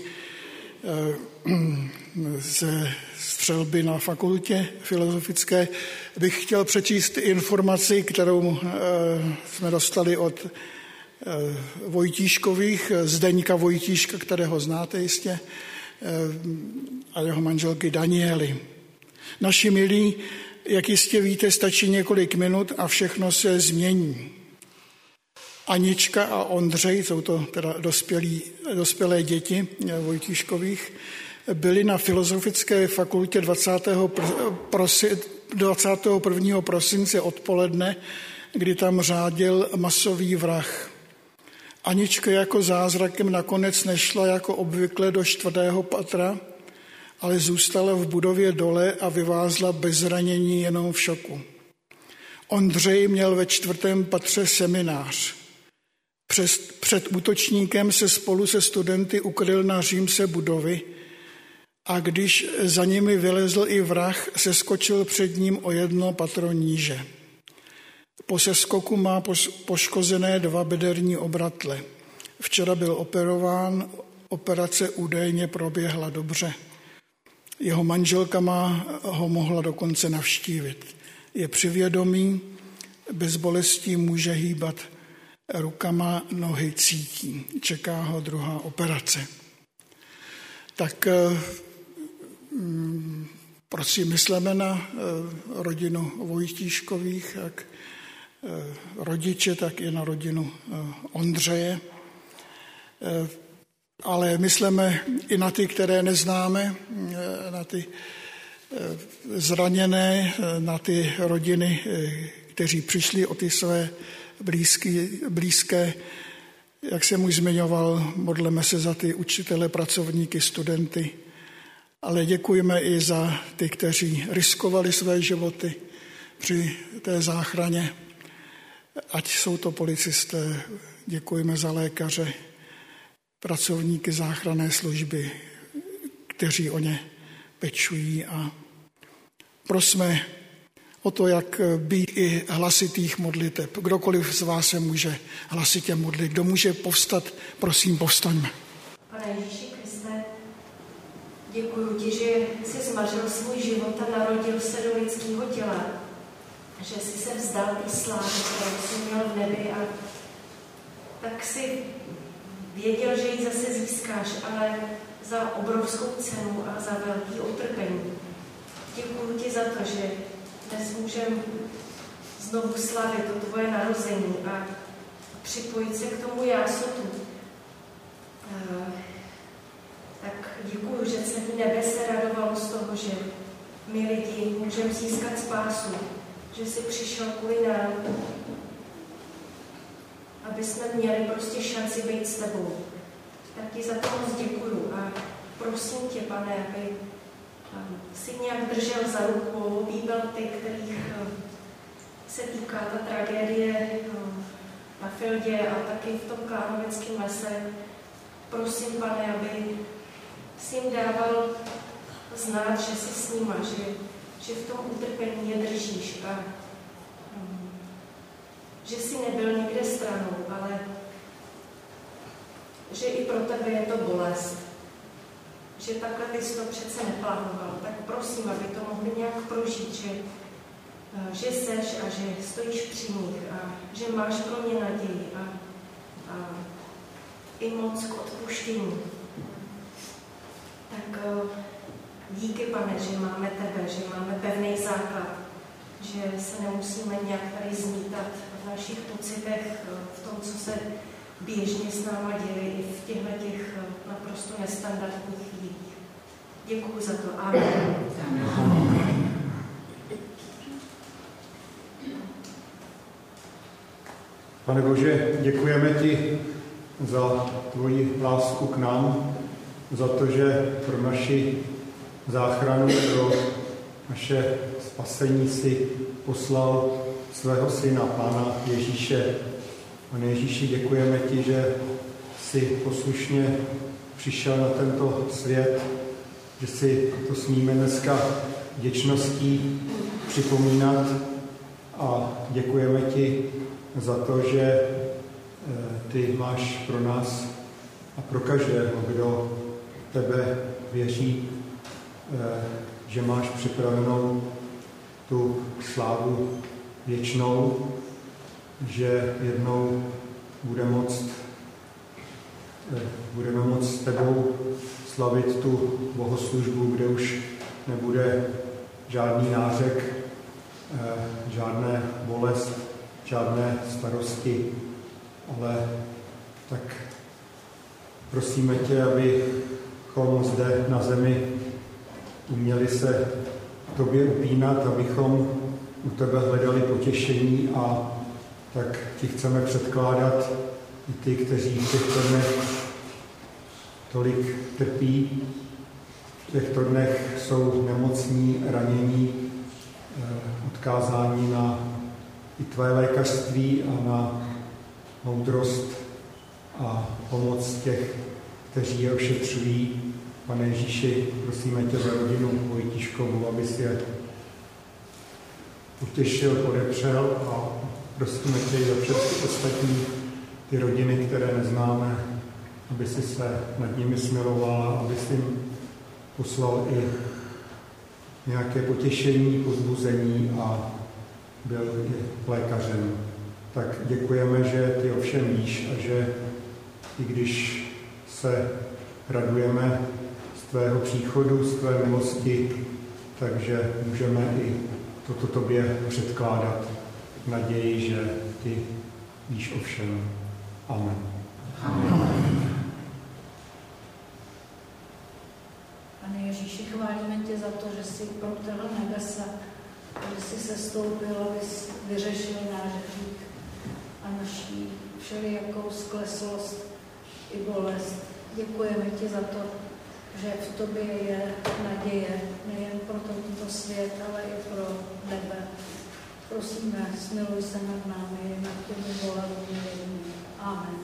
ze střelby na fakultě filozofické, bych chtěl přečíst informaci, kterou jsme dostali od Vojtíškových, Zdeňka Vojtíška, kterého znáte jistě, a jeho manželky Daniely. Naši milí, jak jistě víte, stačí několik minut a všechno se změní. Anička a Ondřej, jsou to teda dospělí, dospělé děti Vojtíškových, byli na Filozofické fakultě dvacátého prvního prosince odpoledne, kdy tam řádil masový vrah. Anička jako zázrakem nakonec nešla jako obvykle do čtvrtého patra, ale zůstala v budově dole a vyvázla bez zranění jenom v šoku. Ondřej měl ve čtvrtém patře seminář. Přes, před útočníkem se spolu se studenty ukryl na římse budovy a když za nimi vylezl i vrah, seskočil před ním o jedno patro níže. Po seskoku má poškozené dva bederní obratle. Včera byl operován, operace údajně proběhla dobře. Jeho manželka má, ho mohla dokonce navštívit. Je při vědomí, bez bolestí může hýbat rukama, nohy cítí. Čeká ho druhá operace. Tak prosím, mysleme na rodinu Vojtíškových, jak rodiče, tak i na rodinu Ondřeje. Ale myslíme i na ty, které neznáme, na ty zraněné, na ty rodiny, kteří přišli o ty své blízké, blízké. Jak jsem už zmiňoval, modleme se za ty učitele, pracovníky, studenty, ale děkujeme i za ty, kteří riskovali své životy při té záchraně. Ať jsou to policisté, děkujeme za lékaře, pracovníky záchranné služby, kteří o ně pečují, a prosme o to, jak být i hlasitých modliteb. Kdokoliv z vás se může hlasitě modlit. Kdo může povstat, prosím, povstaňme. Pane Ježíši Kriste, děkuji ti, že jsi zmařil svůj život a narodil se do lidského těla, že jsi se vzdal té slávy, kterou jsi měl v nebi, a tak si věděl, že ji zase získáš, ale za obrovskou cenu a za velký utrpení. Děkuji ti za to, že dnes můžeme znovu slavit to tvoje narození a připojit se k tomu jásotu. Tak děkuji, že celý nebe se radovalo z toho, že my lidi můžeme získat spásu, že jsi přišel kvůli nám, aby jsme měli prostě šanci být s tebou. Tak ti za to moc děkuju a prosím tě, Pane, aby si nějak držel za ruku, objíbal ty, kterých se týká ta tragédie na Fildě a taky v tom Klánovickém lese. Prosím, Pane, aby si jim dával znát, že jsi s nima, že, že v tom utrpení je držíš a um, že jsi nebyl někde stranou, ale že i pro tebe je to bolest. Že takhle ty jsi to přece neplánoval. Tak prosím, aby to mohli nějak prožít, že, že seš a že stojíš při nich a že máš pro ně naději a, a i moc k odpuštění. Tak díky, Pane, že máme tebe, že máme pevný základ, že se nemusíme nějak tady zmítat v našich pocitech, v tom, co se běžně s náma děje i v těchto těch naprosto nestandardních chvílích. Děkuji za to. Amen. Pane Bože, děkujeme ti za tvoji lásku k nám, za to, že pro naši záchranu, pro naše spasení si poslal svého syna, Pána Ježíše. Pane Ježíši, děkujeme ti, že jsi poslušně přišel na tento svět, že si to smíme dneska vděčností připomínat a děkujeme ti za to, že ty máš pro nás a pro každého, kdo tebe věří, že máš připravenou tu slávu věčnou, že jednou bude moct, budeme moct s tebou slavit tu bohoslužbu, kde už nebude žádný nářek, žádné bolest, žádné starosti, ale tak prosíme tě, abychom zde na zemi uměli se tobě upínat, abychom u tebe hledali potěšení, a tak ti chceme předkládat i ty, kteří v těchto dnech tolik trpí, v těchto dnech jsou nemocní, ranění, odkázání na i tvé lékařství a na moudrost a pomoc těch, kteří je ošetřují. Pane Ježíši, prosíme tě za rodinu Vojtíškovu, abys je utěšil, podepřel, a prosíme tě za všechny ostatní ty rodiny, které neznáme, aby si se nad nimi smilovala, aby si jim poslal i nějaké potěšení, povzbuzení a byl i lékařem. Tak děkujeme, že ty ovšem víš a že i když se radujeme z tvého příchodu, z tvé milosti, takže můžeme i toto tobě předkládat v naději, že ty víš o všem. Amen. Amen. Pane Ježíši, chválíme tě za to, že jsi protrhl nebesa, že jsi sestoupil, abys vyřešil náš hřích a naší všelijakou skleslost i bolest. Děkujeme ti za to, že v tobě je naděje, nejen pro tento svět, ale i pro nebe. Prosíme, smiluj se nad námi, nad těmi volavými lidmi. Amen.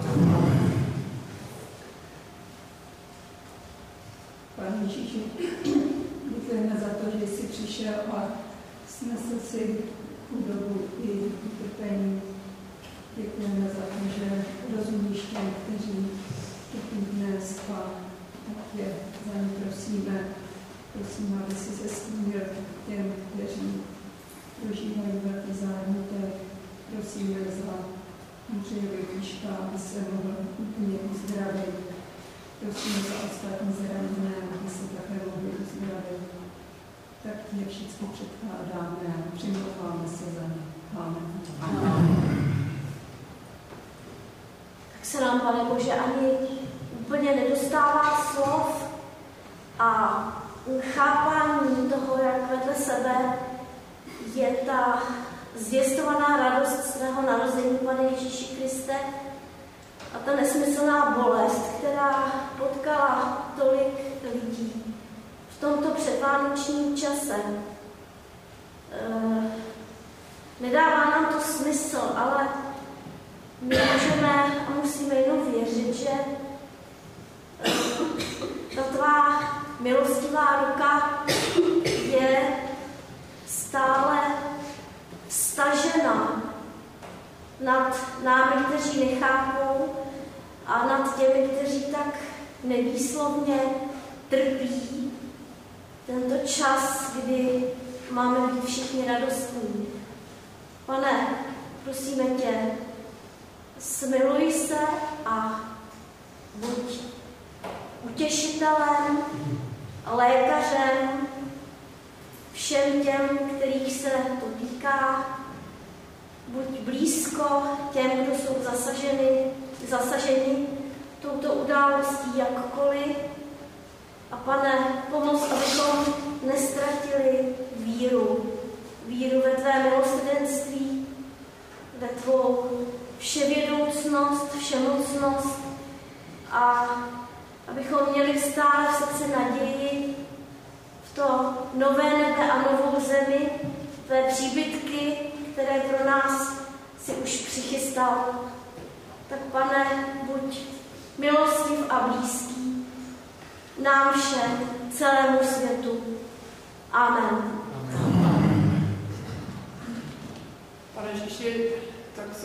Pane Ježíši, děkujeme za to, že jsi přišel a snesl si chudobu i utrpení. Děkujeme za to, že rozumíš těm, kteří trpí dnes, a tak tě za ně prosíme. Prosíme, aby si se stínil těm, kteří prožívají velký zármutek. Prosíme za Ondřeje Vojtíška, aby se mohl úplně uzdravit. Prosíme za ostatní zraněné, aby se také mohli uzdravit. Tak tě všichni předkládáme a přimlouváme se za ně. Amen. Amen. Tak se nám, Pane Bože, ani úplně nedostává slov a chápání toho, jak vedle sebe je ta zvěstovaná radost svého narození, Pane Ježíši Kriste, a ta nesmyslná bolest, která potkala tolik lidí v tomto předvánočním čase. E, nedává nám to smysl, ale my můžeme a musíme jenom věřit, že e, ta tvá milostivá ruka je stále stažena nad námi, kteří nechápou, a nad těmi, kteří tak nevýslovně trpí tento čas, kdy máme být všichni radostní. Pane, prosíme tě, smiluj se a buď utěšitelem, lékařem, všem těm, kterých se to týká. Buď blízko těm, kdo jsou zasaženi, zasaženi touto událostí jakkoliv. A Pane, pomoz, abychom nestratili víru. Víru ve tvé milosrdenství, ve tvou vševědoucnost, všemocnost, a abychom měli stále v srdci naději v to nové nebe a novou zemi, tvé příbytky, které pro nás si už přichystal. Tak, Pane, buď milostiv a blízký nám všem, celému světu. Amen. Amen.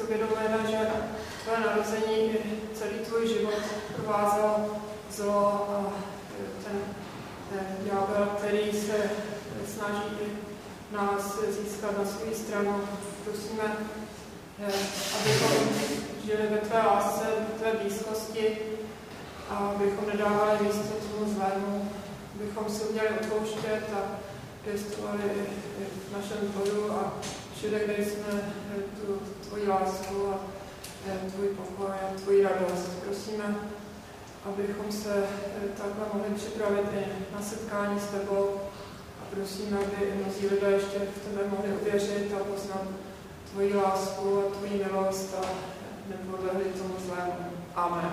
uvědomujeme, že tvé narození i celý tvůj život provázelo zlo a ten ďábel, který se snaží nás získat na svou stranu. Prosíme, abychom žili ve tvé lásce, ve tvé blízkosti a abychom nedávali místo tomu zlému, abychom si uměli odpouštět a pěstovali v našem bodu a všude, kde jsme tu tvoji lásku a tvůj pokoj a tvoji radost. Prosíme, abychom se takhle mohli připravit i na setkání s tebou a prosíme, aby mnozí lidé ještě v tebe mohli uvěřit a poznat tvoji lásku a tvoji milost a nepodlehli tomu zlému. Amen.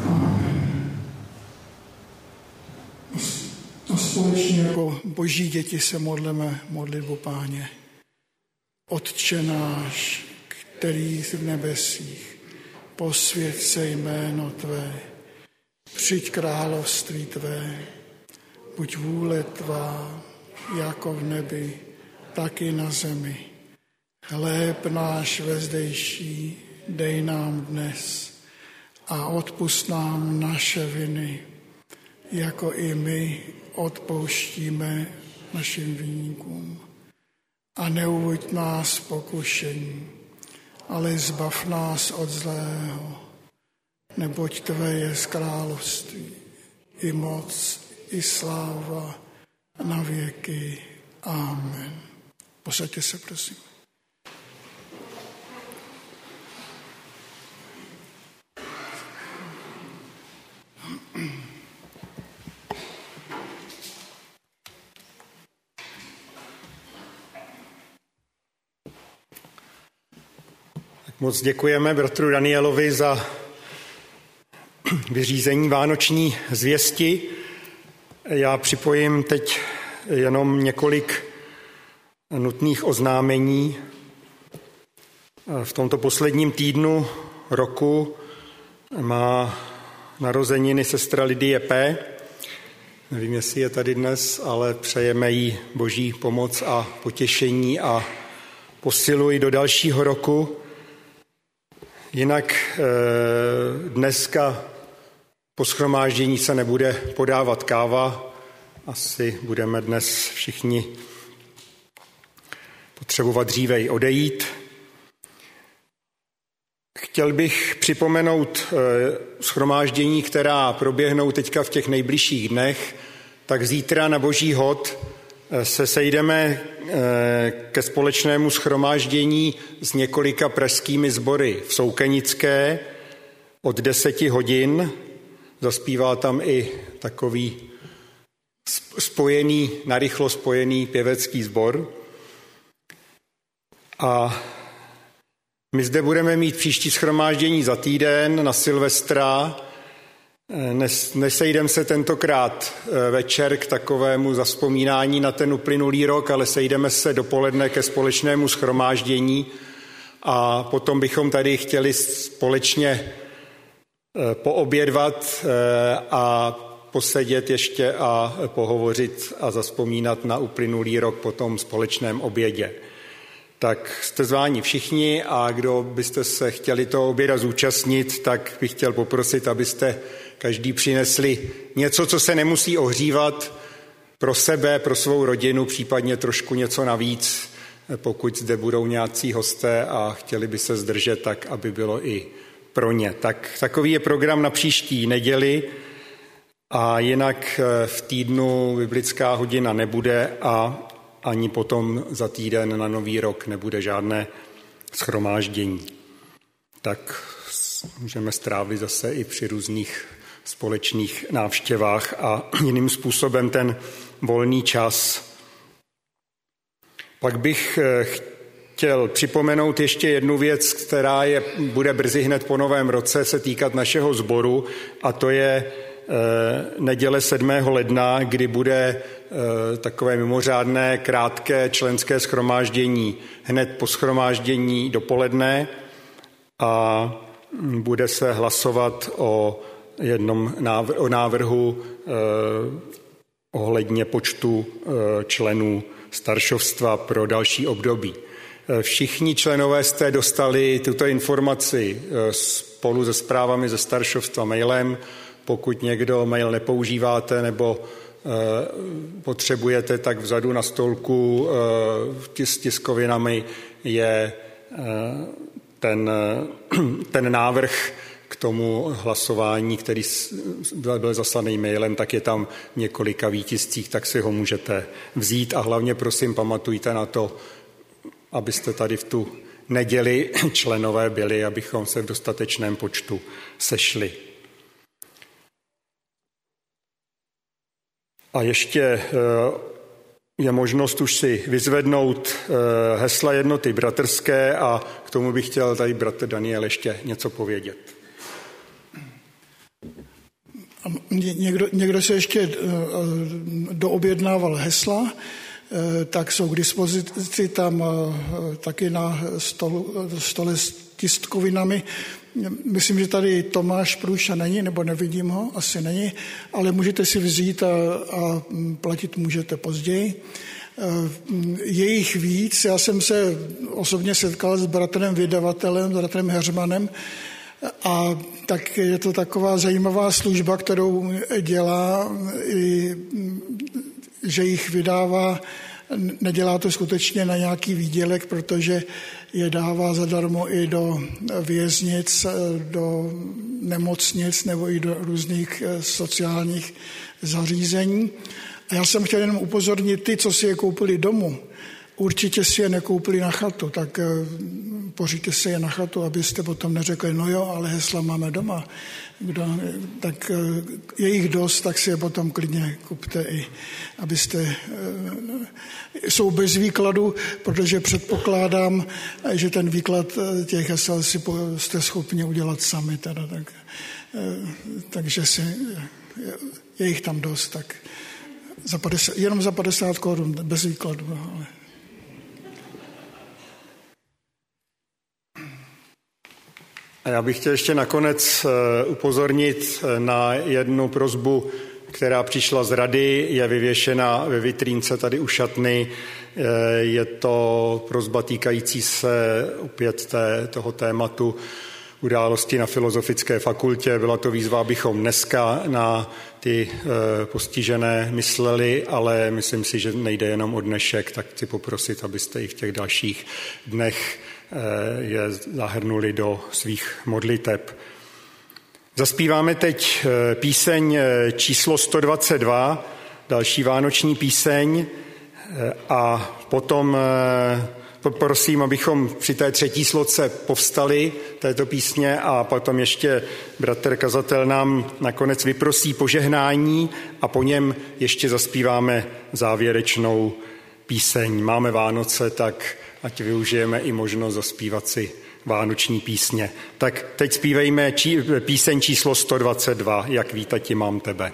A společně jako boží děti se modleme modlitbu Páně. Otče náš, který jsi v nebesích, posvěť se jméno tvé, přijď království tvé, buď vůle tvá, jako v nebi, tak i na zemi. Chléb náš vezdejší dej nám dnes a odpusť nám naše viny, jako i my odpouštíme našim viníkům. A neuvoď nás pokušení, ale zbav nás od zlého, neboť tvé je království, i moc, i sláva na věky. Amen. Posaďte se, prosím. Moc děkujeme bratru Danielovi za vyřízení vánoční zvěsti. Já připojím teď jenom několik nutných oznámení. V tomto posledním týdnu roku má narozeniny sestra Lidie P. Nevím, jestli je tady dnes, ale přejeme jí boží pomoc a potěšení a posilu i do dalšího roku. Jinak dneska po shromáždění se nebude podávat káva. Asi budeme dnes všichni potřebovat dříveji odejít. Chtěl bych připomenout shromáždění, která proběhnou teďka v těch nejbližších dnech. Tak zítra na Boží hod se sejdeme ke společnému shromáždění s několika pražskými sbory v Soukenické od deseti hodin. Zaspívá tam i takový spojený, narychlo spojený pěvecký sbor. A my zde budeme mít příští shromáždění za týden na Silvestra. Nesejdeme se tentokrát večer k takovému zavzpomínání na ten uplynulý rok, ale sejdeme se dopoledne ke společnému shromáždění a potom bychom tady chtěli společně poobědvat a posedět ještě a pohovořit a zavzpomínat na uplynulý rok po tom společném obědě. Tak jste zváni všichni a kdo byste se chtěli toho oběda zúčastnit, tak bych chtěl poprosit, abyste každý přinesli něco, co se nemusí ohřívat pro sebe, pro svou rodinu, případně trošku něco navíc, pokud zde budou nějací hosté a chtěli by se zdržet, tak aby bylo i pro ně. Tak takový je program na příští neděli a jinak v týdnu biblická hodina nebude a ani potom za týden na Nový rok nebude žádné shromáždění. Tak můžeme strávit zase i při různých společných návštěvách a jiným způsobem ten volný čas. Pak bych chtěl připomenout ještě jednu věc, která je, bude brzy hned po novém roce se týkat našeho sboru, a to je neděle sedmého ledna, kdy bude takové mimořádné krátké členské shromáždění hned po shromáždění dopoledne a bude se hlasovat o jednom návrhu, o návrhu eh, ohledně počtu eh, členů staršovstva pro další období. Všichni členové jste dostali tuto informaci spolu se zprávami ze staršovstva mailem. Pokud někdo mail nepoužíváte nebo potřebujete, tak vzadu na stolku s tiskovinami je ten, ten návrh k tomu hlasování, který byl zaslaný mailem, tak je tam v několika výtiscích, tak si ho můžete vzít a hlavně prosím pamatujte na to, abyste tady v tu neděli členové byli, abychom se v dostatečném počtu sešli. A ještě je možnost už si vyzvednout hesla jednoty bratrské a k tomu bych chtěl tady bratr Daniel ještě něco povědět. Někdo, někdo se ještě doobjednával hesla, tak jsou k dispozici tam taky na stolu, stole s tiskovinami. Myslím, že tady Tomáš Průša není, nebo nevidím ho, asi není, ale můžete si vzít a, a platit můžete později. Je jich víc, já jsem se osobně setkal s bratrem vydavatelem, s bratrem Heřmanem, a tak je to taková zajímavá služba, kterou dělá, i, že jich vydává, nedělá to skutečně na nějaký výdělek, protože je dává zadarmo i do věznic, do nemocnic nebo i do různých sociálních zařízení. A já jsem chtěl jenom upozornit ty, co si je koupili domů, určitě si je nekoupili na chatu, tak pořiďte si je na chatu, abyste potom neřekli, no jo, ale hesla máme doma. Kdo, tak je jich dost, tak si je potom klidně kupte i, abyste, jsou bez výkladu, protože předpokládám, že ten výklad těch hesel si jste schopni udělat sami. Teda, tak, takže si, je jich tam dost, tak za padesát, jenom za padesát korun, bez výkladu. Ale. A já bych chtěl ještě nakonec upozornit na jednu prosbu, která přišla z rady, je vyvěšena ve vitrínce tady u šatny. Je to prosba týkající se opět té, toho tématu události na Filozofické fakultě. Byla to výzva, abychom dneska na ty postižené mysleli, ale myslím si, že nejde jenom o dnešek, tak chci poprosit, abyste i v těch dalších dnech je zahrnuli do svých modliteb. Zaspíváme teď píseň číslo sto dvacet dva, další vánoční píseň, a potom poprosím, abychom při té třetí sloce povstali této písně a potom ještě bratr kazatel nám nakonec vyprosí požehnání a po něm ještě zaspíváme závěrečnou píseň. Máme Vánoce, tak ať využijeme i možnost zaspívat si vánoční písně. Tak teď zpívejme či, píseň číslo sto dvacet dva, Jak vítati mám tebe.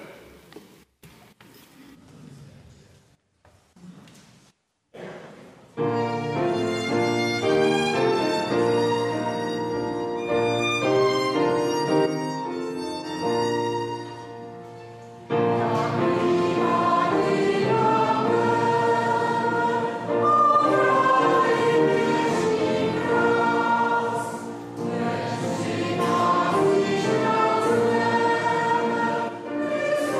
Thank you.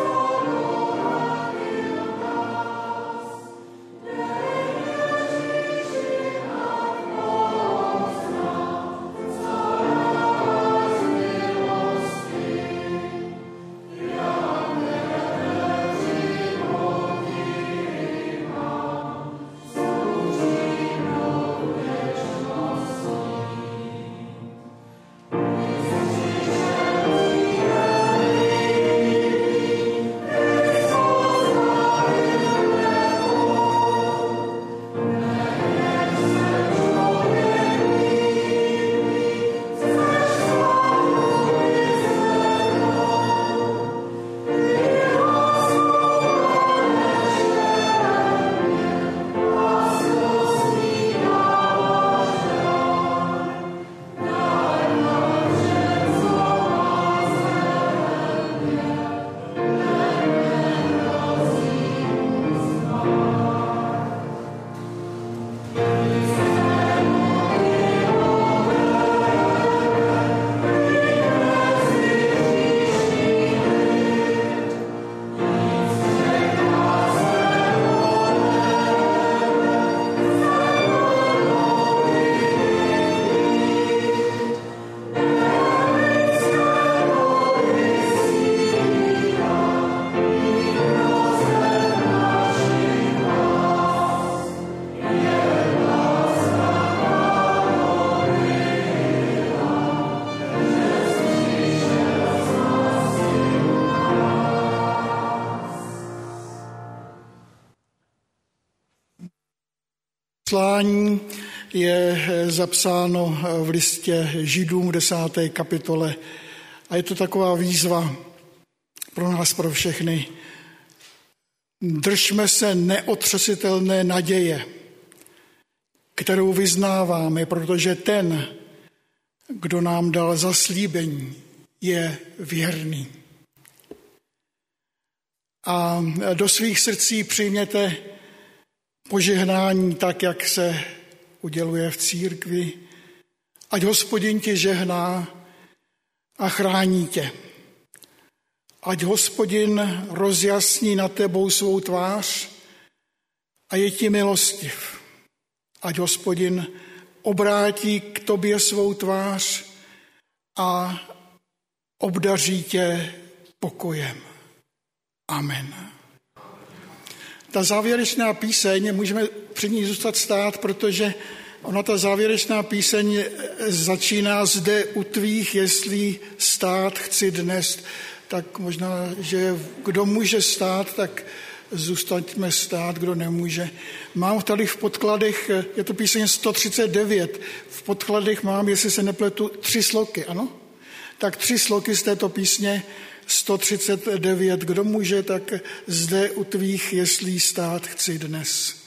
poslání je zapsáno v listě Židům v desáté kapitole. A je to taková výzva pro nás, pro všechny. Držme se neotřesitelné naděje, kterou vyznáváme, protože ten, kdo nám dal zaslíbení, je věrný. A do svých srdcí přijměte požehnání tak, jak se uděluje v církvi. Ať Hospodin tě žehná a chrání tě. Ať Hospodin rozjasní nad tebou svou tvář a je ti milostiv. Ať Hospodin obrátí k tobě svou tvář a obdaří tě pokojem. Amen. Ta závěrečná píseň, můžeme před ní zůstat stát, protože ona, ta závěrečná píseň začíná zde u tvých jeslí stát chci dnes. Tak možná, že kdo může stát, tak zůstaňme stát, kdo nemůže. Mám tady v podkladech, je to píseň sto třicet devět, v podkladech mám, jestli se nepletu, tři sloky, ano? Tak tři sloky z této písně sto třicet devět. Kdo může, tak zde u tvých jeslí stát chci dnes.